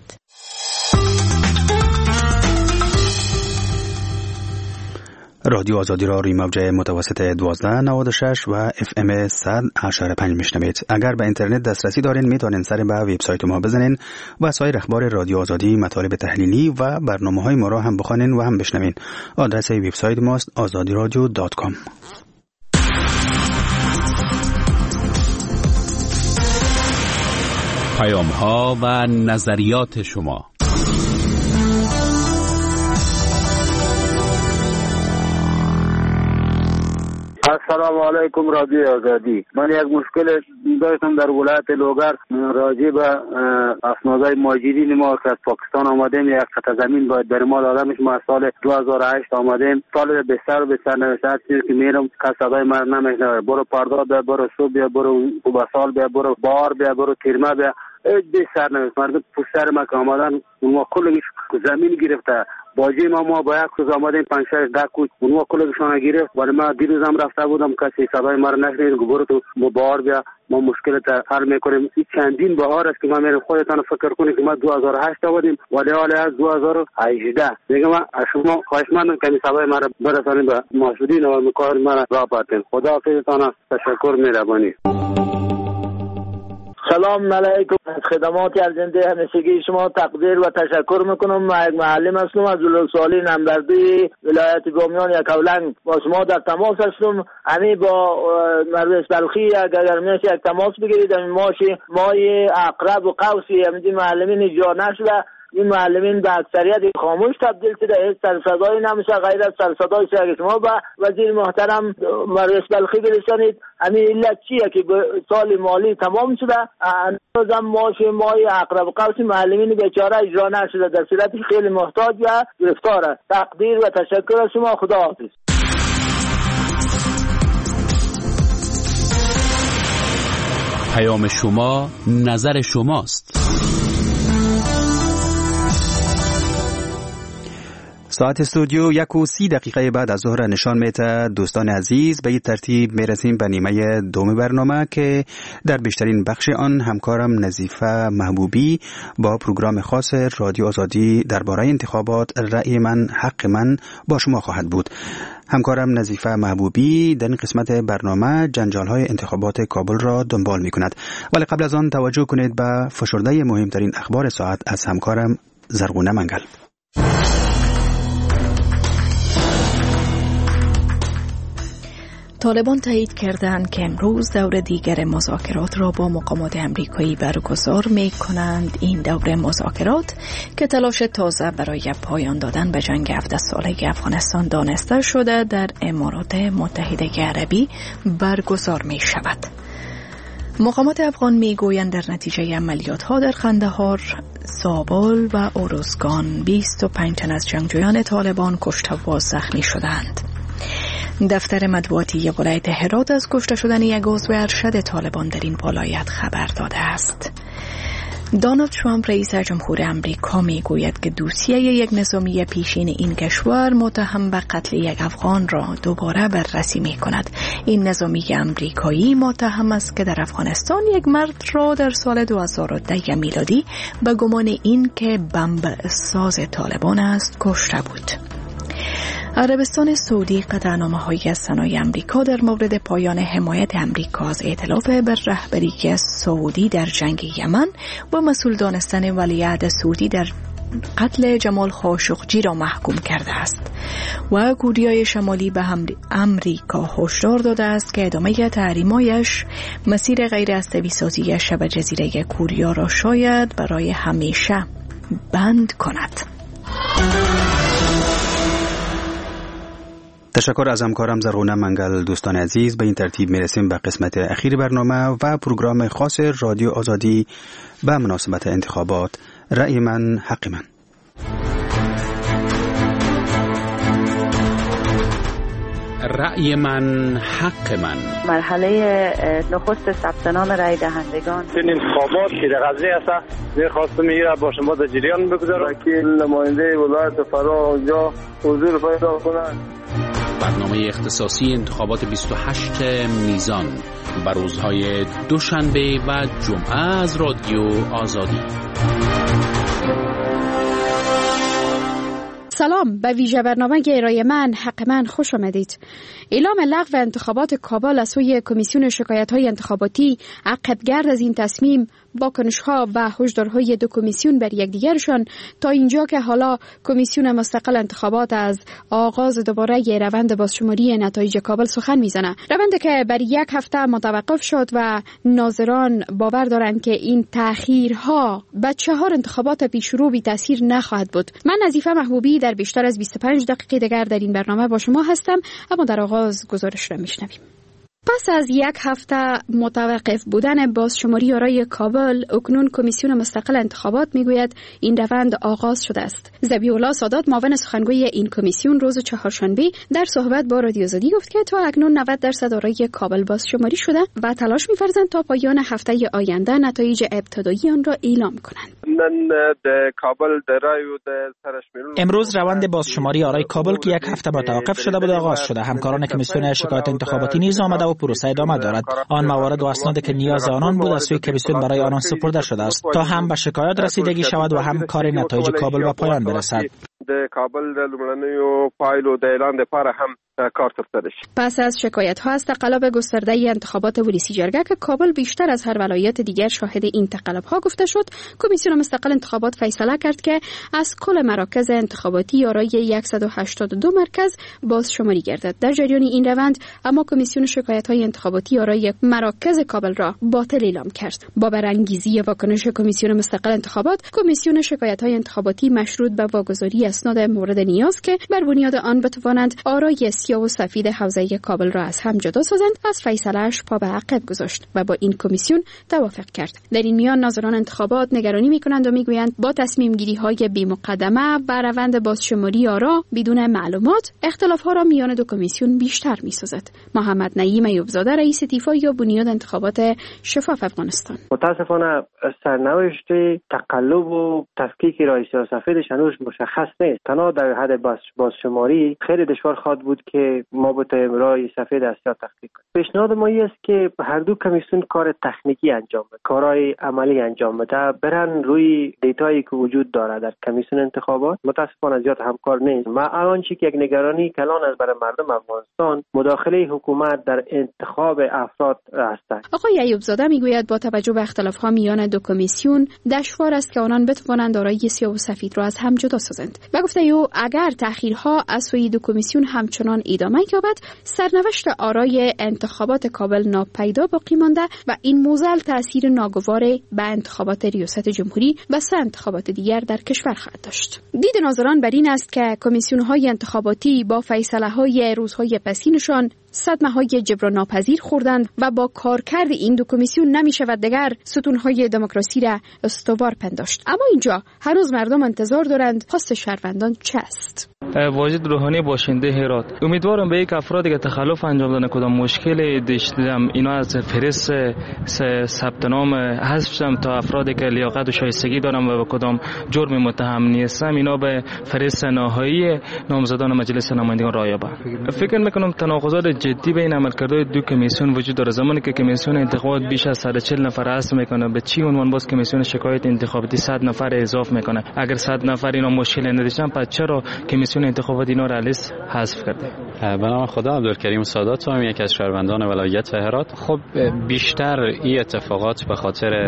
رادیو آزادی را روی موج متوسط دوازده نود و شش و اف ام صد اشاره پنج میشنوید. اگر به اینترنت دسترسی دارین میتونین سر به وبسایت ما بزنین و سایر اخبار رادیو آزادی، مطالب تحلیلی و برنامه‌های ما را هم بخوانین و هم بشنوین. آدرس وبسایت ماست آزادی رادیو دات کام. پیام‌ها و نظریات شما. السلام علیکم رادیو آزادی. من یک مشکل داشتم در ولایت لوگر راجع به اسنادهای مهاجرین ما که از پاکستان آمدیم. یک قطعه زمین باید در ما داده میشه. ما سال دو هزار و هشت آمدیم. سال بسر و بسر نوشته چیزی که میرم کس صدای من نمیشنوه. برو پرداد بیا، برو صبح بیا، برو کوبسال بیا، برو بار بیا، برو تیرمه بیا. هیچ سر نمیست. مردم پوستر ما که آمدن اونها کلگیش زمین گرفته. باجی ما ما با یک روز آمدیم پنج شش ده کوچ اونها کلگشان گرفت. ولی ما دیروز هم رفته بودم کسی صدای ما رو نشنید. گفت تو بار بیا ما مشکلت حل میکنیم. این چندین بهار است که ما میریم. خودتان فکر کنید که ما دو هزار و هشت آمدیم ولی حالا از دو هزار و هجده دیگه ما شما خواهشمندم که صدای ما رو برسانید به مسئولین و کار ما را راه بردین. خدا حافظتان. تشکر مهربانی. سلام علیکم. از خدمات ارجنده همیشگی شما تقدیر و تشکر میکنم. من یک معلم هستم از ولسوالی نمبردوی ولایت بامیان یکاولنگ. با شما در تماس هستم. امی با مرویس بلخی اگر میشه یک تماس بگیرید. امی ماشی مای عقرب و قوسی امی معلمین اجرا نشده. این معلمین به اکثریت خاموش تبدیل شده. هیچ سرصدایی نمیشه غیر از سرصدای اگه شما با وزیر محترم مرویس بلخی برسانید. همین علت چیه که سال مالی تمام شده هنوزم ماش مای عقرب قوسی معلمین بیچاره اجرا نشده، در صورتی خیلی محتاج و گرفتاره. تقدیر و تشکر از شما. خدا حافظ. پیام شما نظر شماست. ساعت استودیو یک و سی دقیقه بعد از ظهر نشان میده. دوستان عزیز، به این ترتیب میرسیم به نیمه دوم برنامه که در بیشترین بخش آن همکارم نظیفه محبوبی با پروگرام خاص رادیو آزادی درباره انتخابات رأی من حق من با شما خواهد بود. همکارم نظیفه محبوبی در این قسمت برنامه جنجال‌های انتخابات کابل را دنبال می‌کند. ولی قبل از آن توجه کنید به فشرده مهمترین اخبار ساعت از همکارم زرغونه منگل. طالبان تایید کردند که امروز دور دیگر مذاکرات را با مقامات امریکایی برگزار می کنند. این دور مذاکرات که تلاش تازه برای پایان دادن به جنگ هفده ساله افغانستان دانسته شده در امارات متحده عربی برگزار می شود. مقامات افغان می گویند در نتیجه عملیات ها در قندهار، زابل و اروزگان بیست و پنج تن از جنگجویان طالبان کشته و زخمی شدند. دفتر مطبوعاتی ولایت هرات از کشته شدن یک عضو ارشد طالبان در این ولایت خبر داده است. دونالد ترامپ رئیس جمهور امریکا می گوید که دوسیه یک نظامی پیشین این کشور متهم به قتل یک افغان را دوباره بررسی می کند. این نظامی امریکایی متهم است که در افغانستان یک مرد را در سال دو هزار و ده میلادی به گمان این که بمب ساز طالبان است کشته بود. عربستان سعودی قطعنامه‌های از ثنای امریکا در مورد پایان حمایت امریکا از ائتلاف بر رهبری سعودی در جنگ یمن و مسئول دانستن ولیعهد سعودی در قتل جمال خاشقجی را محکوم کرده است و کوریای شمالی به امریکا هشدار داده است که ادامه تحریم‌هایش مسیر غیر اسطوری سازی شبه جزیره کوریا را شاید برای همیشه بند کند. تشکر از همکارم زرغونه منگل. دوستان عزیز، به این ترتیب میرسیم به قسمت اخیر برنامه و پروگرام خاص رادیو آزادی به مناسبت انتخابات رأی من حق من. رأی من حق من. مرحله نخست ثبت نام رأی دهندگان. این انتخابات که در قضیه است می‌خواستم میره با شما در جریان بگذارم که نماینده ولایت فرا اونجا حضور پیدا کنند. برنامه اختصاصی انتخابات بیست و هشت میزان بر روزهای دوشنبه و جمعه از رادیو آزادی. سلام، به ویژه برنامه رأی من حق من خوش آمدید. اعلام لغو انتخابات کابل از سوی کمیسیون شکایت‌های انتخاباتی عقب‌گرد از این تصمیم با کنش‌ها و هشدارهای دو کمیسیون بر یکدیگرشان تا اینجا که حالا کمیسیون مستقل انتخابات از آغاز دوباره روند بازشماری نتایج کابل سخن میزنه. روند که بر یک هفته متوقف شد و ناظران باور دارند که این تأخیرها به چهار انتخابات پیشرو بی تاثیر نخواهد بود. من نظیفه محبوبی در بیشتر از بیست و پنج دقیقه دیگر در این برنامه با شما هستم، اما در آغاز گزارش را میشنویم. پس از یک هفته متوقف بودن بازشماری آرای کابل، اکنون کمیسیون مستقل انتخابات میگوید این روند آغاز شده است. ذبیح الله سادات، معاون سخنگوی این کمیسیون، روز چهارشنبه در صحبت با رادیو آزادی گفت که تا اکنون نود درصد آرای کابل بازشماری شده و تلاش می‌ورزند تا پایان هفته آینده نتایج ابتدایی آن را اعلام کنند. امروز روند بازشماری آرای کابل که یک هفته متوقف شده بود آغاز شده. همکاران کمیسیون شکایت انتخاباتی نیز آمده و پروسه ادامه دارد. آن موارد و اسنادی که نیاز آنان بود از سوی کمیسیون برای آنان سپرده شده است تا هم به شکایت رسیدگی شود و هم کار نتایج کابل به پایان برسد. د کابل د لومړنیو پایلو د اعلان لپاره هم کار ترسره شي. پس از شکایت ها از تقلب گسترده انتخابات ولسی جرگه که کابل بیشتر از هر ولایت دیگر شاهد این تقلب ها گفته شد، کمیسیون مستقل انتخابات فیصله کرد که از کل مراکز انتخاباتی آرای صد و هشتاد و دو مرکز بازشماری گردد. در جریان این روند اما کمیسیون شکایت های انتخاباتی آرای مراکز کابل را باطل اعلام کرد. با برانگیزی واکنش کمیسیون مستقل انتخابات، کمیسیون شکایت های انتخاباتی مشروط به واگذاری اسناد مورد نیاز که بر بنیاد آن بتوانند آرای سیاه و سفید حوزه کابل را از هم جدا سازند، از فیصله‌اش پا به عقب گذاشت و با این کمیسیون توافق کرد. در این میان ناظران انتخابات نگرانی می‌کنند و می‌گویند با تصمیم گیری‌های بی مقدمه بر روند بازشماری آرا بدون معلومات، اختلاف‌ها را میان دو کمیسیون بیشتر می‌سازد. محمد نعیم ایوبزاده، رئیس تیفا یا بنیاد انتخابات شفاف افغانستان: متاسفانه سرنوشت تقلب و تفکیک رئیس سفیدش هنوز مشخص نیست. تنها در حد بازشماری خیلی دشوار خواهد بود که ما بتوانیم رای سفید از سیاه تحقیق کنیم. پیشنهاد ما است که هر دو کمیسیون کار تکنیکی انجام بده، کارهای عملی انجام بده، برن روی دیتایی که وجود داره در کمیسیون انتخابات. متاسفانه زیاد همکار نیست. ما الان چی که یک نگرانی کلان از برای مردم افغانستان مداخله حکومت در انتخاب افراد است. آقای ایوبزاده میگوید با توجه به اختلاف‌ها میان دو کمیسیون دشوار است که آنان بتوانند آرای سیاه و سفید را از هم جدا سازند. و گفته او اگر تأخیرها از سوی دو کمیسیون همچنان ادامه یابد، سرنوشت آرای انتخابات کابل ناپیدا باقی مانده و این موزل تأثیر ناگوار به انتخابات ریاست جمهوری و سه انتخابات دیگر در کشور خواهد داشت. دید ناظران بر این است که کمیسیون‌های انتخاباتی با فیصله‌های روزهای پسینشان صدمه‌های جبران ناپذیر خوردند و با کارکرد این دو کمیسیون نمی‌شود دیگر ستون‌های دموکراسی را استوار پنداشت. اما اینجا هنوز مردم انتظار دارند خواست شهروندان چه است. واجد روحانی باشنده هرات، امیدوارم به یک افرادی که تخلف انجام دادن کدام مشکل داشتم اینا از فهرست ثبت نام حذف شدم تا افرادی که لیاقت و شایستگی دارن و به کدام جرم متهم نیستم اینا به فهرست نهایی نامزدان مجلس نمایندگان راه یابند. فکر میکنم تناقضات جدی بین عملکردهای دو کمیسیون وجود داره. زمانی که کمیسیون انتخابات بیش از صد و چهل نفر حذف میکنه، به چی عنوان باز کمیسیون شکایت انتخاباتی صد نفر اضافه میکنه؟ اگر صد نفر اینا مشکل نداشتن پس چرا کمیسیون انتخابات اینا را لیست حذف کرده؟ به نام خدا، عبدالکریم سادات هم یکی از شهروندان ولایت هرات. خب بیشتر این اتفاقات به خاطر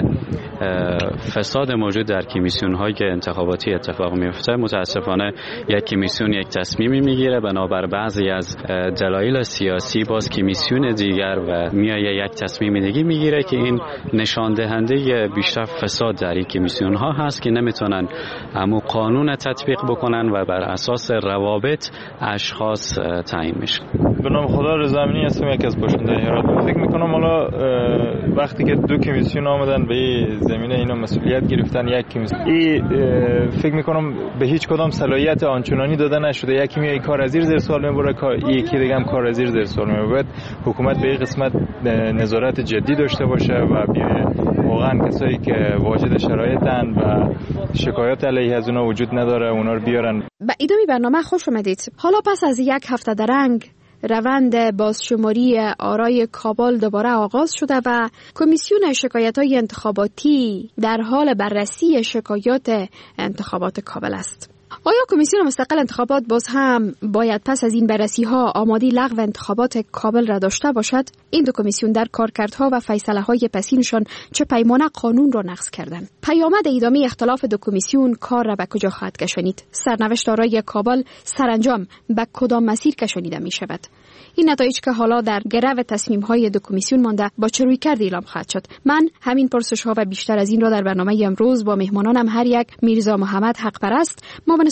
فساد موجود در کمیسیون های انتخاباتی اتفاق میفته. متاسفانه یک کمیسیون یک تصمیمی میگیره بنابر بعضی از دلایل سیاسی، باز کمیسیون دیگر و میایه یک تصمیم دیگه میگیره که این نشان دهنده بیشتر فساد در این کمیسیون ها هست که نمیتونن امو قانون تطبیق بکنن و بر اساس روابط اشخاص تعیین میشن. به نام خدا رضا امینی هستم، یکی از باشنده هرات. فکر میکنم حالا وقتی که دو کمیسیون آمدن به زمینه اینا مسئولیت گرفتن، یک کمیسیون این فکر میکنم به هیچ کدام صلاحیت آنچنانی داده نشده. یکی میای کار از زیر زیر سوال میبره، یکی دیگه هم کار از زیر زیر سوال میبره. حکومت به این قسمت نظارت جدی داشته باشه و واقعا کسایی که واجد شرایطن و شکایات علیه از اونا وجود نداره اونا رو بیارن. به ادامه برنامه خوش اومدید. حالا پس از یک هفته درنگ روند بازشماری آرای کابل دوباره آغاز شده و کمیسیون شکایت‌های انتخاباتی در حال بررسی شکایات انتخابات کابل است. آیا کمیسیون مستقل انتخابات باز هم باید پس از این بررسی ها آماده لغو انتخابات کابل را داشته باشد؟ این دو کمیسیون در کارکردها و فیصله های پسینشان چه پیمانه قانون را نقض کردند؟ پیامد ادامه اختلاف دو کمیسیون کار را به کجا خواهد کشانید؟ سرنوشت آرای کابل سرانجام به کدام مسیر کشانیده می شود؟ این نتایج که حالا در گرو تصمیم های دو کمیسیون مانده با چه رویکرد اعلام خواهد شد؟ من همین پرسش ها و بیشتر از این را در برنامه امروز با مهمانانم هر یک میرزا محمد حق پرست، معاون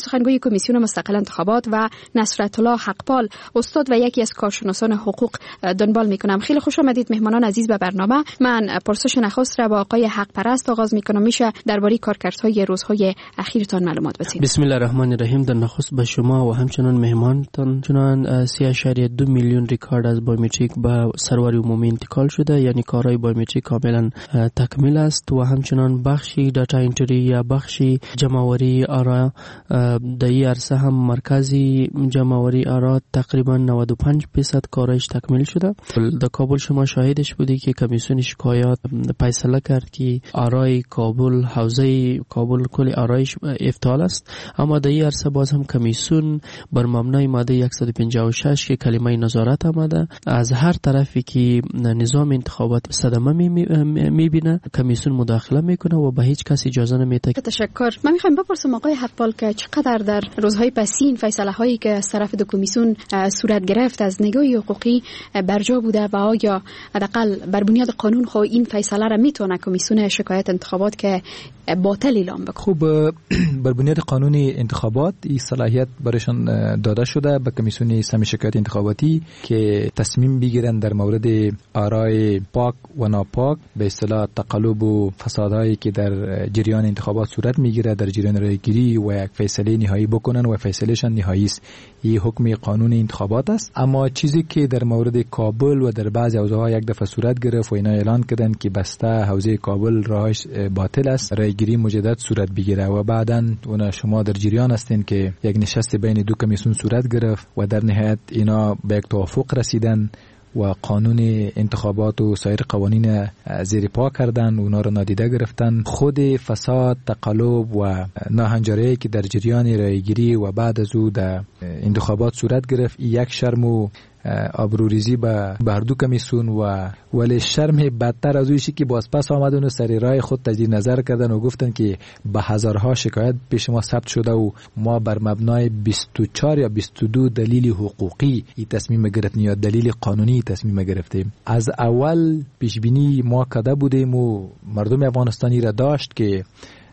سخنگوی کمیسیون مستقل انتخابات و نصرت الله حقپال استاد و یکی از کارشناسان حقوق دنبال میکنم. خیلی خوش آمدید مهمانان عزیز به برنامه. من پرسش نخست را با آقای حق پرست آغاز میکنم. میشه درباره کارکردهای روزهای اخیرتان معلومات بدید؟ بسم الله الرحمن الرحیم. در نخست به شما و همچنان مهمانتان چنان سه اشاریه دو میلیون ریکارد از بایومتریک به سرور عمومی انتقال شده، یعنی کارهای بایومتریک کاملا تکمیل است و همچنان بخشی داتا انتری یا بخشی جمع‌آوری آرا در این عرصه هم مرکزی جمع‌آوری آرا تقریبا نود و پنج درصد کارش تکمیل شده. در کابل شما شاهدش بودی که کمیسیون شکایات فیصله کرد که آرای کابل، حوزه کابل کل آرایش افتعال است، اما در این عرصه باز هم کمیسیون بر مبنای ماده صد و پنجاه و شش که کلمه نظارت آمده از هر طرفی که نظام انتخابات صدمه میبینه کمیسیون مداخله میکنه و به هیچ کس اجازه نمیده. تشکر. من میخوام بپرسم آقای حقپال که چقدر در روزهای پسین فیصله هایی که از طرف دو کمیسیون صورت گرفت از نگاه حقوقی برجا بوده و آیا حداقل بر بنیاد قانون خو این فیصله را میتونه کمیسیون شکایت انتخابات که باطل اعلام بکنه؟ خوب، بر بنیاد قانون انتخابات این صلاحیت برایشان داده شده به کمیسیون سمی شکایت انتخاباتی که تصمیم بگیرن در مورد آرای پاک و ناپاک، به اصطلاح تقلب و فسادهایی که در جریان انتخابات صورت میگیره در جریان رایگیری و یک فیصله نهایی بکنن و فیصلهشان نهایی است. این حکم قانون انتخابات است. اما چیزی که در مورد کابل و در بعضی حوزه‌ها یک دفعه صورت گرفت و اینا اعلان کردن که بسته حوزه کابل راهش باطل است، رایگیری مجدد صورت بگیره و بعداً اونا شما در جریان هستین که یک نشست بین دو کمیسیون صورت گرفت و در نهایت اینا به یک توافق رسیدن و قانون انتخابات و سایر قوانین زیر پا کردن، اونا رو نادیده گرفتن. خود فساد، تقلب و ناهنجاری که در جریان رایگیری و بعد از او در انتخابات صورت گرفت یک شرم و آبروریزی به هر دو کمیسیون و ولی شرم بدتر از اویشی که باز پس آمدن و سری رای خود تجدید نظر کردن و گفتن که به هزارها شکایت پیش ما ثبت شده و ما بر مبنای بیست و چهار یا بیست و دو دلیل حقوقی این تصمیم گرفتیم یا دلیل قانونی تصمیم گرفتیم. از اول پیش بینی ما کرده بودیم و مردم افغانستانی را داشت که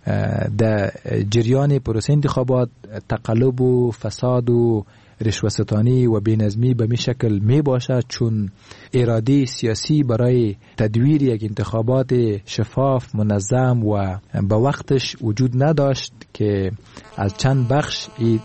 در جریان پروسه انتخابات تقلب و فساد و رشوه‌ستانی و بی‌نظمی به می شکل می باشد، چون اراده سیاسی برای تدویر یک انتخابات شفاف، منظم و به وقتش وجود نداشت که از چند بخش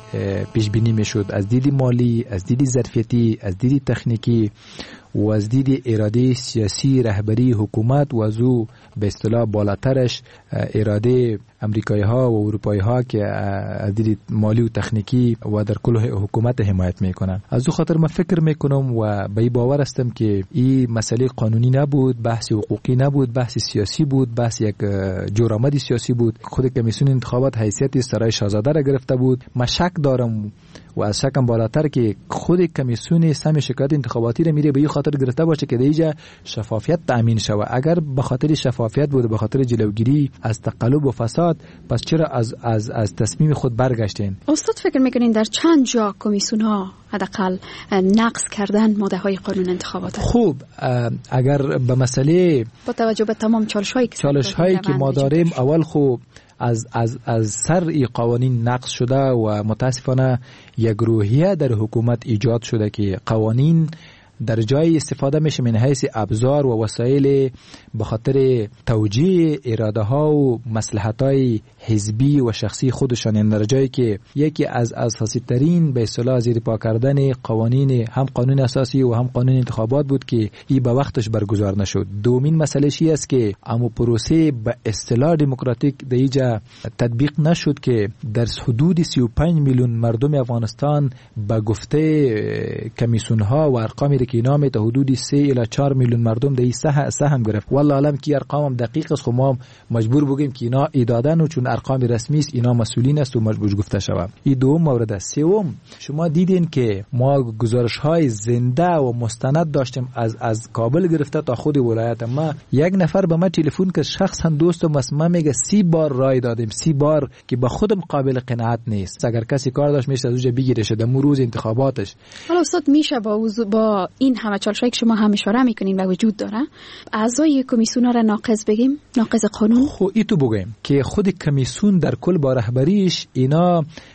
پیش بینی می شد، از دید مالی، از دید ظرفیتی، از دید تکنیکی و از دید اراده سیاسی رهبری حکومت و از او به اصطلاح بالاترش اراده امریکایی ها و اروپایی ها که از دید مالی و تکنیکی و در کل حکومت حمایت میکنن. از او خاطر من فکر میکنم و به این باور هستم که این مسئله قانونی نبود، بحث حقوقی نبود، بحث سیاسی بود، بحث یک جرآمد سیاسی بود. خود کمیسیون انتخابات حیثیت سرای شاهزاده را گرفته بود. من شک دارم و از شکم بالاتر که خود کمیسیون سمی شکایت انتخاباتی را میره به این خاطر گرفته باشه که دیگه شفافیت تامین شود. اگر به خاطر شفافیت بود، به خاطر جلوگیری از تقلب و فساد، پس چرا از از از تصمیم خود برگشتین؟ استاد فکر میکنین در چند جا کمیسیون ها حداقل نقض کردن ماده های قانون انتخابات؟ خوب، اگر به مسئله با توجه به تمام چالش هایی که چالش هایی که ما داریم، اول خوب از از از سر ای قوانین نقض شده و متاسفانه یک روحیه در حکومت ایجاد شده که قوانین در جای استفاده میشه من حیث ابزار و وسایل به خاطر توجیه اراده ها و مصلحت های حزبی و شخصی خودشان، یعنی در جایی که یکی از اساسی ترین به اصطلاح زیر پا کردن قوانین هم قانون اساسی و هم قانون انتخابات بود که این به وقتش برگزار نشد. دومین مسئله چی است که اما پروسه به اصطلاح دموکراتیک در اینجا تطبیق نشد که در حدود سی و پنج میلیون مردم افغانستان به گفته کمیسیون ها و ارقامی که اینا تا حدود سه الی چهار میلیون مردم در این سهم گرفت. والله علم که ارقام دقیق است، خب ما مجبور بگیم که اینا ایدادن و چون ارقام رسمی است اینا مسئولین است و مجبور گفته شود. این دوم مورد است. سوم، شما دیدین که ما گزارش های زنده و مستند داشتیم از از کابل گرفته تا خود ولایت. ما یک نفر به ما تلفن که شخصا دوستم است، ما میگه سی بار رای دادیم، سی بار که به خودم قابل قناعت نیست. اگر کسی کار داشت میشه از اونجا بگیره شده مو روز انتخاباتش. حالا استاد میشه با با این همه چالشایی که شما هم اشاره میکنین و وجود داره اعضای کمیسیون را ناقض بگیم، ناقض قانون؟ خب این تو بگیم که خود کمیسیون در کل با رهبریش اینا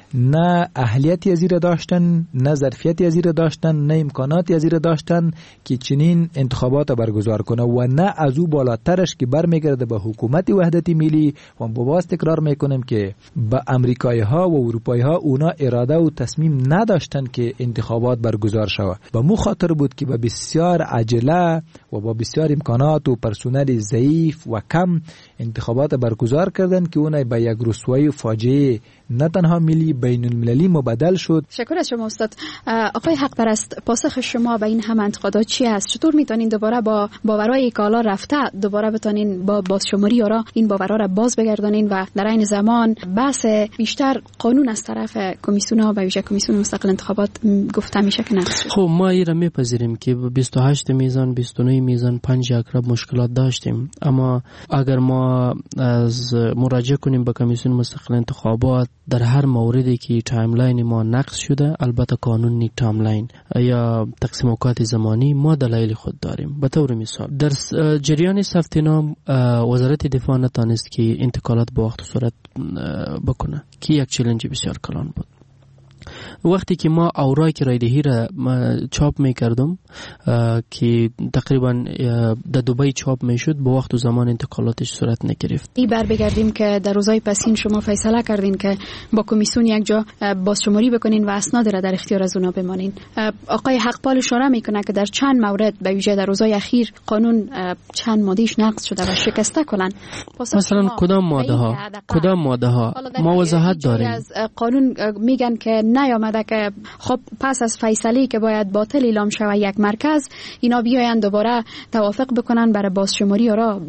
نه اهلیتی از زیر داشتن، نه ظرفیتی از زیر داشتن، نه امکاناتی از زیر داشتن که چنین انتخابات برگزار کنه و نه از او بالاترش که برمیگرده به حکومت وحدت ملی. و با باز تکرار میکنم که به امریکایی ها و اروپایی ها اونا اراده و تصمیم نداشتن که انتخابات برگزار شود. به مو خاطر بود که با بسیار عجله و با بسیار امکانات و پرسنل ضعیف و کم انتخابات برگزار کردن که اونای به یک رسوایی و فاجعه نه تنها ملی بین المللی مبدل شد. شکر از شما استاد. آقای حق پرست، پاسخ شما به این هم انتقادات چی است؟ چطور میتونین دوباره با باورهای که حالا رفته دوباره بتونین با بازشماری را این باورها را باز بگردانین و در این زمان بحث بیشتر قانون از طرف کمیسیون ها و ویژه کمیسیون مستقل انتخابات گفته میشه که نقض شد؟ خب ما این را میپذیریم که بیست و هشت میزان، بیست و نه میزان، پنج اقرب مشکلات داشتیم، اما اگر ما از مراجعه کنیم به کمیسیون مستقل انتخابات در هر موردی که تایملاین ما نقض شده، البته قانونی تایملاین یا تقسیم اوقات زمانی، ما دلایل خود داریم. به طور مثال در جریان ثبت نام وزارت دفاع نتانست که انتقالات به وقت صورت بکنه که یک چالش بسیار کلان بود. وقتی که ما اوراق رایدهی را چاپ میکردم که تقریبا در دبی چاپ میشد، به وقت و زمان انتقالاتش صورت نگرفت. ای بر بگردیم که در روزهای پسین شما فیصله کردین که با کمیسیون یک جا بازشماری بکنین و اسناد را در اختیار از اونا بمانین. آقای حقپال اشاره میکنه که در چند مورد به ویژه در روزهای اخیر قانون چند مادهش نقض شده و شکسته کنن. مثلا کدام ماده ها کدام ماده ها ما وضاحت داریم. از قانون میگن که نیامده که خب پس از فیصله که باید باطل اعلام شود یک مرکز، اینا بیاین دوباره توافق بکنن برای بازشماری را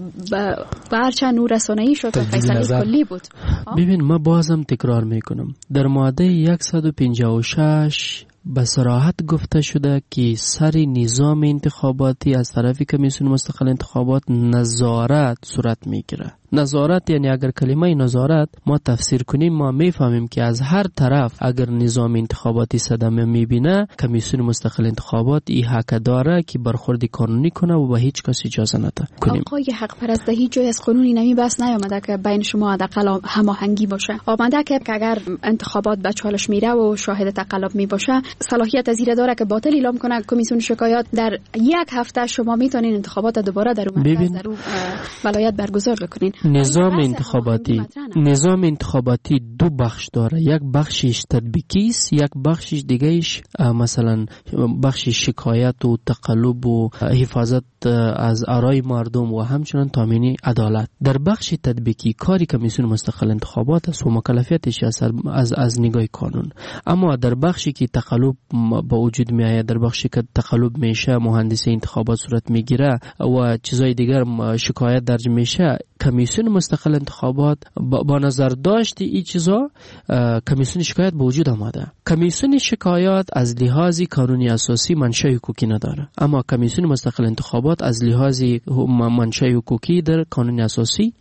به هرچند نور رسانه‌ای شد و فیصله کلی بود. ببین ما بازم تکرار میکنم، در ماده صد و پنجاه و شش به صراحت گفته شده که سر نظام انتخاباتی از طرف کمیسیون مستقل انتخابات نظارت صورت میگیره. نظارت یعنی اگر کلمه نظارت ما تفسیر کنیم، ما میفهمیم که از هر طرف اگر نظام انتخاباتی صدمه میبینه، کمیسیون مستقل انتخابات این حق داره که برخورد قانونی کنه و به هیچ کس اجازه نده کنیم. آقای حق پرست، در هیچ جای از قانونی نمی بحث نیامده که بین شما حداقل هماهنگی باشه. آمده که اگر انتخابات به چالش میره و شاهد تقلب می باشه، صلاحیت از این داره که باطل اعلام کنه کمیسیون شکایات. در یک هفته شما میتونین انتخابات دوباره در اون مرکز در اون ولایت برگزار بکنین. نظام انتخاباتی نظام انتخاباتی دو بخش داره، یک بخشش تطبیقی است، یک بخشش دیگهش مثلا بخش شکایت و تقلب و حفاظت از آرای مردم و همچنان تامین عدالت. در بخش تطبیقی کاری کمیسیون مستقل انتخابات است و مکلفیتش از از نگاه قانون. اما در بخشی که تقلب با وجود می آید، در بخشی که تقلب میشه، مهندسی انتخابات صورت میگیره و چیزای دیگر شکایت درج میشه، کمیسیون مستقل انتخابات با نظر داشت این چیزا کمیسیون شکایت به وجود آمده. کمیسیون شکایات از لحاظ قانونی اساسی منشأ حقوقی نداره، اما کمیسیون مستقل انتخابات از لحاظ منشأ حقوقی در قانون اساسی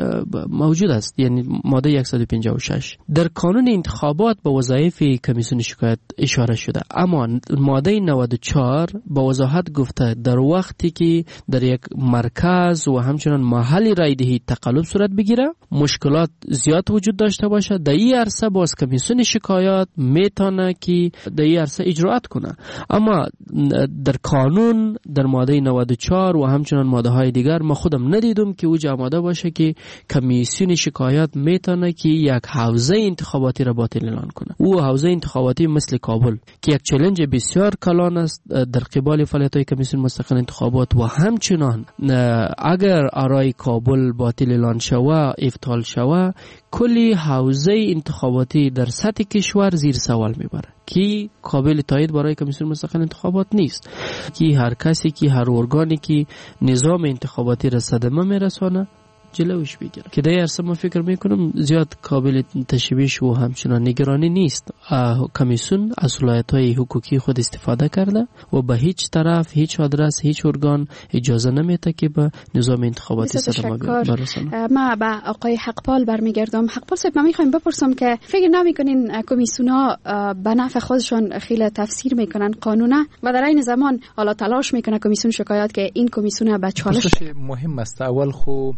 موجود است، یعنی ماده صد و پنجاه و شش. در قانون انتخابات به وظایف کمیسیون شکایت اشاره شده، اما ماده نود و چهار با وضاحت گفته در وقتی که در یک مرکز و همچنان محل رایدهی تقلب صورت بگیره، مشکلات زیاد وجود داشته باشه، در این عرصه باز کمیسیون شکایات میتونه که در این عرصه اجراات کنه. اما در قانون در ماده نود و چهار و همچنان ماده های دیگر ما خودم ندیدم که اوج آماده باشه که کمیسیون شکایت میتونه که یک حوزه انتخاباتی را باطل اعلان کنه. او حوزه انتخاباتی مثل کابل که یک چالش بسیار کلان است در قبال فعالیت‌های کمیسیون مستقل انتخابات و همچنان اگر آرای کابل باطل اعلان شود، ابطال شود، کلی حوزه انتخاباتی در سطح کشور زیر سوال میبره که قابل تایید برای کمیسیون مستقل انتخابات نیست. که هر کسی که هر ارگانی که نظام انتخاباتی را صدمه میرسانه جلوش بگیره، که در عرصه ما فکر میکنم زیاد قابل تشویش و همچنان نگرانی نیست. کمیسیون از صلاحیت‌های حقوقی خود استفاده کرده و به هیچ طرف، هیچ آدرس، هیچ ارگان اجازه نمیده که به نظام انتخاباتی صدمه برسانه. ما به آقای حقپال برمیگردم. حقپال صاحب، من میخوایم بپرسم که فکر نمیکنین کمیسیون‌ها به نفع خودشون خیلی تفسیر میکنن قانونه و در این زمان حالا تلاش میکنه کمیسیون شکایات که این کمیسیون به چالش مهم است. اول خو عقب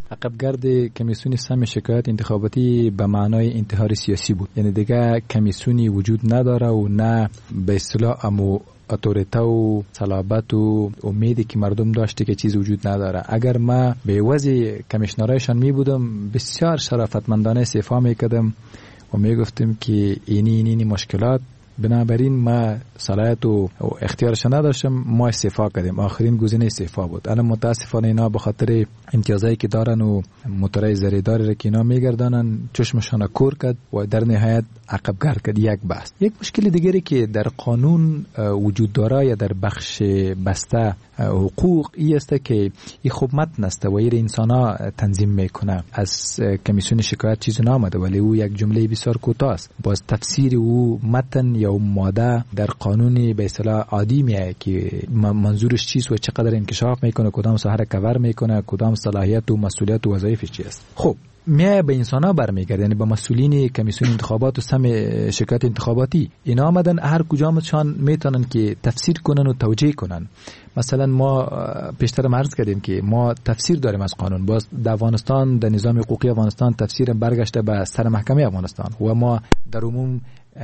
عقبگرد کمیسیون سم شکایت انتخاباتی به معنای انتحار سیاسی بود. یعنی دیگه کمیسیونی وجود نداره و نه به اصطلاح امو اتوریته و صلابت و امیدی که مردم داشته که چیز وجود نداره. اگر ما به وضع کمیشنرایشان می بودم بسیار شرافتمندانه استعفا میکردم و میگفتم که اینی اینی مشکلات، بنابراین ما صلاحیت و اختیارش نداشتم، ما استعفا کردیم. آخرین گزینه استعفا بود. الان متاسفانه اینا به خاطر امتیازایی که دارن و موتورای زریداری را که اینا میگردانن چشمشان کور کرد و در نهایت عقب گرد کرد. یک بحث. یک مشکل دیگری که در قانون وجود داره یا در بخش بسته حقوق ای است که این خوب متن است و ایر انسانا تنظیم میکنه. از کمیسیون شکایت چیزی نامده ولی او یک جمله بسیار کوتاه است. باز تفسیر او متن یا ماده در قانون به اصطلاح عادی میه که منظورش چیست و چقدر انکشاف میکنه، کدام ساحه کور میکنه، کدام صلاحیت و مسئولیت و وظایفش چیست. خب میه به انسانا برمیگرده، یعنی به مسئولین کمیسیون انتخابات و سم شکایت انتخاباتی. اینا آمدن هر کجامشان میتونن که تفسیر کنن و توجیه کنن. مثلا ما پیشتر عرض کردیم که ما تفسیر داریم از قانون. باز در افغانستان در نظام حقوقی افغانستان تفسیر برگشته به سر محکمه افغانستان و ما در عموم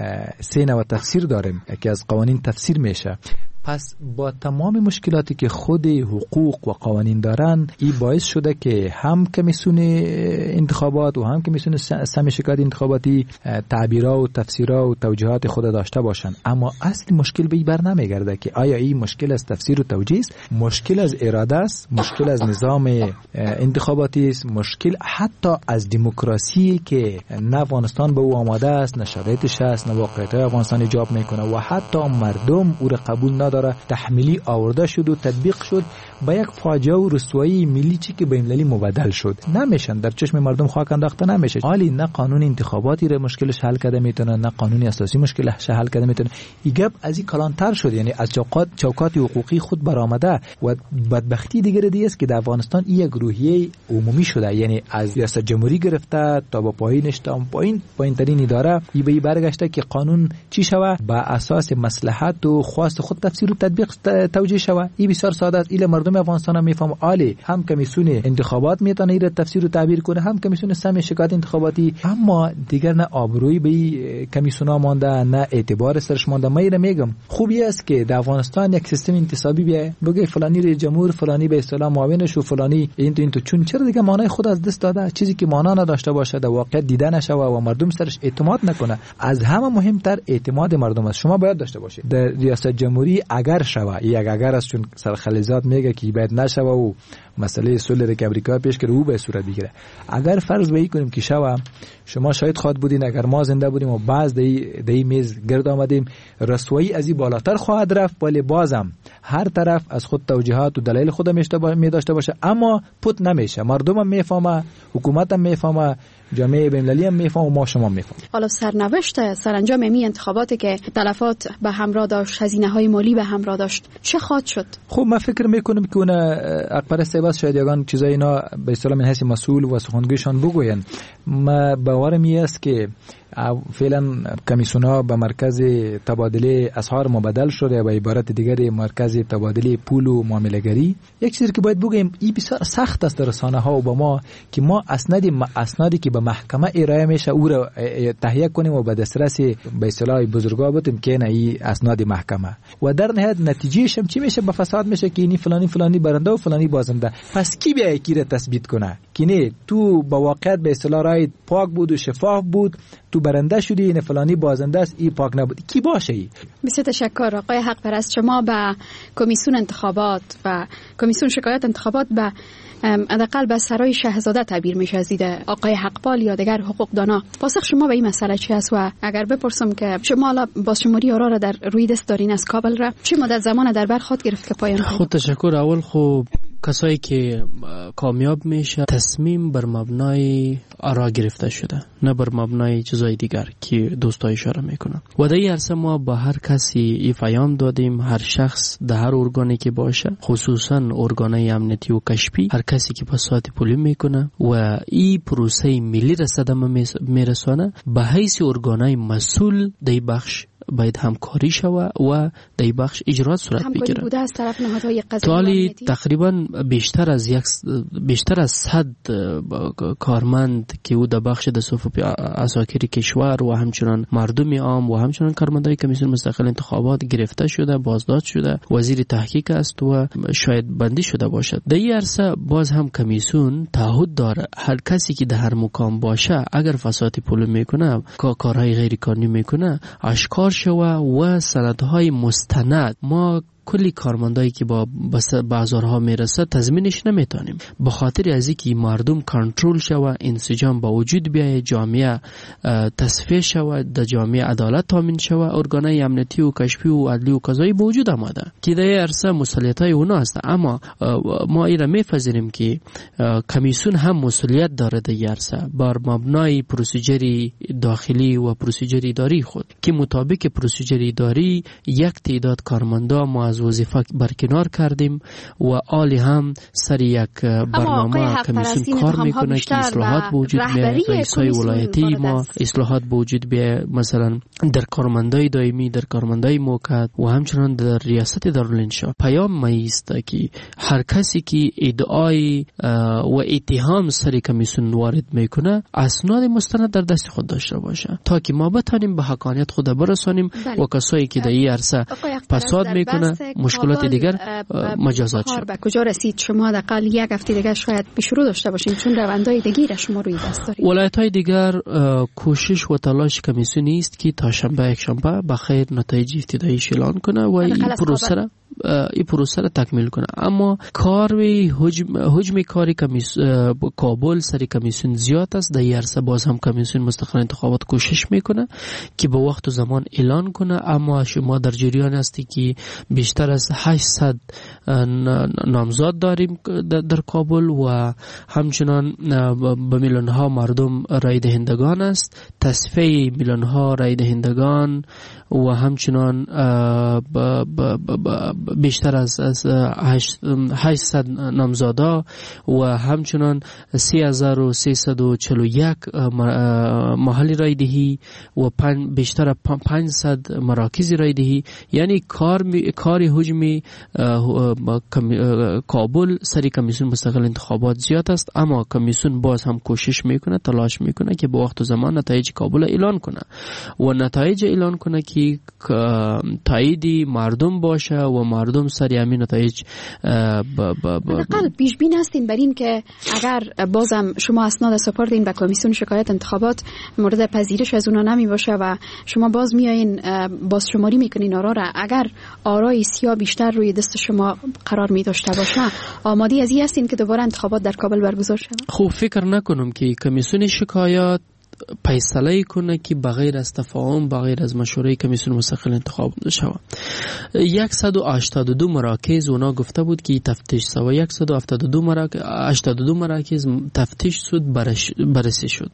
سه نوع تفسیر داریم که از قوانین تفسیر میشه. پس با تمام مشکلاتی که خود حقوق و قوانین دارن، این باعث شده که هم کمیسیون انتخابات و هم کمیسیون سم شکایت انتخاباتی تعبیرها و تفسیرها و توجیهات خود داشته باشن. اما اصل مشکل به این بر نمیگرده که آیا این مشکل از تفسیر و توجیه است، مشکل از اراده است، مشکل از نظام انتخاباتی است، مشکل حتی از دموکراسی که نه افغانستان به او آماده است، نه شرایطش است، نه واقعیت افغانستان ایجاب میکنه و حتی مردم او را قبول نداره. تحمیلی آورده شد و تطبیق شد با یک فاجعه و رسوایی ملی چی که بین المللی مبدل شد. نمیشن در چشم مردم خاک انداخته نمیشه. حالی نه قانون انتخاباتی رو مشکلش حل کرده میتونه، نه قانون اساسی مشکلش حل کرده میتونه. این گپ از این کلانتر شد، یعنی از چوکات چوکات حقوقی خود برآمده. و بدبختی دیگه دی است که در افغانستان این یک روحیه عمومی شده، یعنی از ریاست جمهوری گرفته تا با پایینش تا پایین پایینترین اداره ای به برگشته که قانون چی شوه با اساس مصلحت و خواست خود تفسیر و تطبیق توجیه شوه. این بسیار ساده است. ایله مردم افغانستان هم میفهمه. عالی هم کمیسیون انتخابات میتونه این تفسیر و تعبیر کنه، هم کمیسیون سم شکایت انتخاباتی. اما دیگر نه آبرویی به کمیسیونا مانده، نه اعتبار سرش مانده. من اینو میگم خوبی است که در افغانستان یک سیستم انتصابی بیه، بگه فلانی رئیس جمهور، فلانی به اصطلاح معاونش و فلانی این تو این تو چون چرا دیگه معنای خود از دست داده، چیزی که معنا نداشته باشه در واقع دیده نشه و مردم سرش اعتماد نکنه. از همه مهمتر اعتماد مردم است. شما باید داشته باشید در ریاست جمهوری اگر شوه، یک اگر است چون سرخلیزات میگه که باید نشوه و مسئله صلح که امریکا پیش کرده او به صورت بگیره. اگر فرض بگی کنیم که شوه، شما شاید خواهد بودین اگر ما زنده بودیم و باز دی دی میز گرد آمدیم، رسوایی از این بالاتر خواهد رفت، ولی بازم هر طرف از خود توجیهات و دلایل خود می داشته باشه، اما پوت نمیشه. مردم هم میفهمه، حکومت هم میفهمه، جامعه بین‌المللی هم میفهمه، ما شما میفهمیم. حالا سرنوشت سرانجام می انتخاباتی که تلفات به همراه داشت، هزینه‌های مالی به همراه داشت، چه خواهد شد؟ خب من فکر میکنم که اون اکبر سیباس شاید یگان چیزای اینا به اصطلاح من حیث مسئول و سخنگویشان بگوین. ما باورم است که فعلا کمیسیون‌ها به مرکز تبادله اسعار مبادل شده یا به عبارت دیگری مرکز تبادله پول و معامله‌گری. یک چیزی که باید بگیم این بسیار سخت است در رسانه‌ها و با ما که ما اسنادی اسنادی که به محکمه ارائه میشه او را تهیه کنیم و به دسترس به اصطلاح بزرگا بتیم که نه این اسناد محکمه و در نهایت نتیجهش هم چی میشه؟ به فساد میشه که این فلانی فلانی برنده و فلانی بازنده. پس کی بیا کی را تثبیت کنه که نه تو با واقعیت به اصطلاح رای پاک بود و شفاف بود، تو برنده شدی، این فلانی بازنده است، این پاک نبود. کی باشه ای؟ بسیار تشکر آقای حق پرست. شما به کمیسیون انتخابات و کمیسیون شکایت انتخابات به حداقل به سرای شاهزاده تعبیر میشه از دید آقای حقپال یا دیگر حقوقدانا. پاسخ شما به این مسئله چی است؟ و اگر بپرسم که شما حالا بازشماری آرا را در روی دست دارین از کابل را، چه مدت زمان در بر خود گرفت که پایان خود؟ تشکر. اول خوب کسایی که کامیاب میشه تصمیم بر مبنای آرا گرفته شده، نه بر مبنای چیزای دیگر که دوستای اشاره میکنن. و در این عرصه ما با هر کسی ای پیام دادیم، هر شخص در هر ارگانی که باشه، خصوصا ارگانای امنیتی و کشفی، هر کسی که پاسات پولی میکنه و این پروسه ملی را صدمه میرسانه، به حیث ارگانای مسئول در بخش باید همکاری شود و در بخش اجرات صورت بگیره. همکاری بوده از طرف نهادهای قضایی تقریبا بیشتر از یک بیشتر از صد کارمند که او در بخش صفوف عساکر کشور و همچنان مردم عام و همچنان کارمندای کمیسیون مستقل انتخابات گرفته شده، بازداشت شده، وزیر تحقیق است و شاید بندی شده باشد. در این عرصه باز هم کمیسیون تعهد داره هر کسی که در هر مقام باشه اگر فساد پول میکنه، کارهای غیر قانونی میکنه، آشکار شوه و سندهای مستند. ما کلی کارمندایی که با بازارها میرسه تضمینش نمیتونیم، به خاطر از اینکه مردم کنترل شوه، انسجام با وجود بیاید، جامعه تصفیه شود، در جامعه عدالت تامین شود، ارگانهای امنیتی و کشفی و عدلی و قضایی به وجود آمده که در عرصه مسئولیت‌های اونا است. اما ما اینا میپذیریم که کمیسیون هم مسئولیت داره در عرصه بر مبنای پروسیجری داخلی و پروسیجری اداری خود که مطابق پروسیجری اداری یک تعداد کارمندا ما از وظیفه برکنار کردیم و آلی هم سر یک برنامه کمیسیون کار میکنه که اصلاحات وجود بیاید، رئیسای ولایتی ما اصلاحات وجود بیاید، مثلا در کارمندای دائمی، در کارمندای موقت و همچنان در ریاست دارالانشا. پیام ما است که هر کسی که ادعای و اتهام سر کمیسیون وارد میکنه اسناد مستند در دست خود داشته باشه تا که ما بتانیم به حقانیت خود برسانیم و کسایی که در این عرصه فساد میکنه مشکلات دیگر مجازات شد. به کجا رسید؟ شما حداقل یک هفته دیگر شاید به شروع داشته باشین چون روندهای دیگر شما روی دست دارید. ولایت‌های دیگر کوشش و تلاش کمیسیونی است که تا شنبه یک شنبه بخیر نتایج ابتداییش اعلان کنه و این پروسه را این پروسه را تکمیل کنه. اما کار حجم حجم کاری کمیسیون کابل سر کمیسیون زیاد است. در عرصه باز هم کمیسیون مستقل انتخابات کوشش میکنه که به وقت و زمان اعلان کنه. اما شما در جریان هستی که بیشتر از هشتصد نامزد داریم در کابل و همچنان به میلیون ها مردم رای دهندگان است. تصفیه میلیون ها رای دهندگان و همچنان بیشتر از هشتصد نامزدا و همچنان سه هزار و سیصد و چهل و یک محلی رای دهی و بیشتر پانصد مراکز رای دهی. یعنی کار کاری حجم کابل سر کمیسیون مستقل انتخابات زیاد است. اما کمیسیون باز هم کوشش میکنه، تلاش میکنه که به وقت و زمان نتایج کابل اعلان کنه و نتایج اعلان کنه که تایید مردم باشه و مردم سر همین نتایج حداقل پیش بین هستین بر این که اگر بازم شما اسناد سپردین به کمیسیون شکایت انتخابات مورد پذیرش از اونا نمی باشه و شما باز میایین باز شماری میکنین آرا را، اگر آرای سیاه بیشتر روی دست شما قرار می داشته باشه آماده از این هستین که دوباره انتخابات در کابل برگزار شود؟ خوب فکر نکنم که کمیسیون شکایات فیصله کنه که بغیر از تفاهم، بغیر از مشوره کمیسیون مستقل انتخاب شود. صد و هشتاد و دو مراکز اونا گفته بود که تفتیش شد. صد و هفتاد و دو مراکز هشتاد و دو مراکز تفتیش شد، بررسی شد.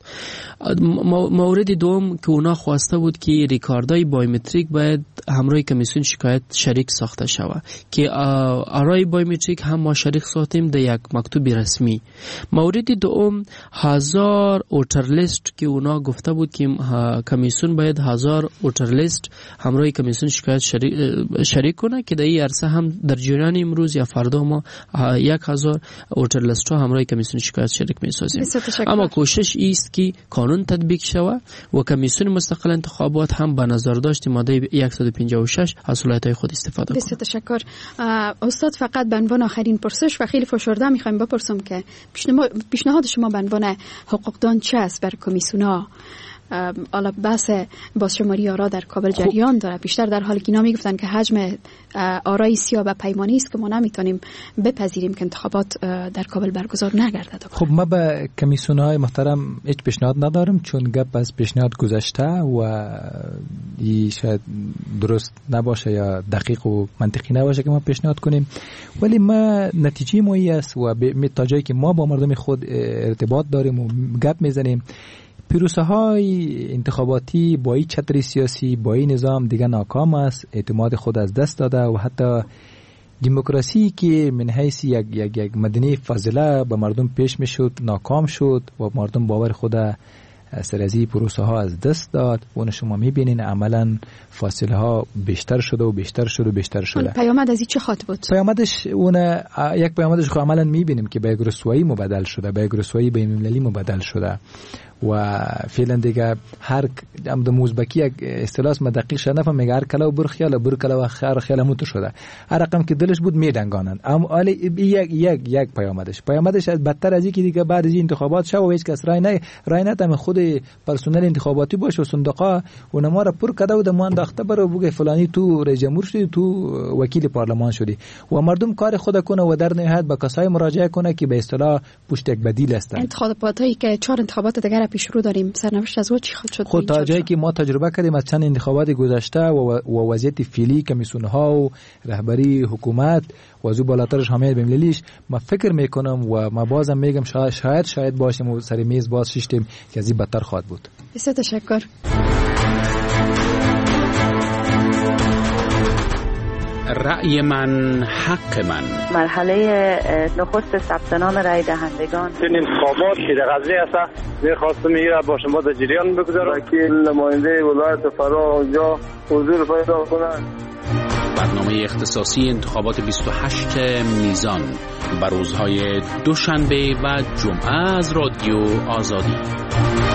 مورد دوم که اونا خواسته بود که ریکاردای بایومتریک باید همراه کمیسیون شکایت شریک ساخته شود که آرای بایومتریک هم ما شریک ساختیم در یک مکتوب رسمی. مورد دوم هزار اوتر لیست که اونا گفته بود که کمیسیون باید هزار ووتر لیست همراه کمیسیون شکایت شریک, شریک کنه که در این عرصه هم در جریان امروز یا فردا ما یک هزار ووتر لیست رو همراه کمیسیون شکایت شریک می‌سازیم. اما کوشش است که قانون تطبیق شود و کمیسیون مستقل انتخابات هم به نظر داشت ماده صد و پنجاه و شش از صلاحیت‌های خود استفاده کنه. بسیار تشکر. استاد فقط به عنوان آخرین پرسش و خیلی فشرده می‌خوایم بپرسم که پیشنهاد شما به عنوان حقوقدان چه است بر کمیسیونا؟ حالا بحث بازشماری آرا در کابل جریان داره، بیشتر در حالی که اینا میگفتن که حجم آرای سیاه و پیمانی است که ما نمیتونیم بپذیریم که انتخابات در کابل برگزار نگردد. خب ما به کمیسیون‌های محترم هیچ پیشنهاد ندارم چون گپ از پیشنهاد گذشته و این شاید درست نباشه یا دقیق و منطقی نباشه که ما پیشنهاد کنیم، ولی ما نتیجه ما است و تا جایی که ما با مردم خود ارتباط داریم و گپ میزنیم، پیروزه های انتخاباتی با این چتر سیاسی با این نظام دیگه ناکام است، اعتماد خود از دست داده و حتی دموکراسی که من حیث یک, یک, یک مدنی فاضله به مردم پیش می شد ناکام شد و مردم باور خود سر از این پروسه ها از دست داد و شما میبینین عملا فاصله ها بیشتر شده و بیشتر شده و بیشتر شده. پیامد از این چه خاطر بود؟ پیامدش اون یک پیامدش خو عملا میبینیم که به یک رسوایی مبدل شده، به یک رسوایی بین المللی مبدل شده و فعلا دیگه هر عمد موزبکی یک اصطلاح ما دقیق شده نفهم میگه هر کلا و بر خیال بر کلا و خیر خیال موت شده. هر رقم که دلش بود میدنگانند. اما حالا یک یک یک پیامدش پیامدش بدتر از اینکه دیگه بعد از این انتخابات شو و هیچ کس رای نه رای ندم خود پرسنل انتخاباتی باشه و صندوقا و نما را پر کده و دم انداخته برو بگه فلانی تو رئیس جمهور شدی تو وکیل پارلمان شدی و مردم کار خود کنه و در نهایت به کسای مراجعه کنه که به اصطلاح پشت یک بدیل هستند. انتخاباتی که چهار انتخابات دیگه پیش رو داریم سرنوشت از او چی خواهد شد؟ خود تا جایی که ما تجربه کردیم از چند انتخابات گذشته و, و وضعیت فعلی کمیسیون ها و رهبری حکومت و از او بالاترش حمایت بین‌المللیش ما فکر میکنم و ما بازم میگم شاید شاید شاید باشیم و سر میز باز شیشتیم که از این بدتر خواهد بود. بسیار تشکر. رأی من حق من. مرحله نخست ثبت نام رای دهندگان. این انتخابات که در قضیه است می‌خواستم میره با شما در جریان بگذارم که نماینده ولایت فرا اونجا حضور پیدا کنند. برنامه اختصاصی انتخابات بیست و هشت میزان بر روزهای دوشنبه و جمعه از رادیو آزادی.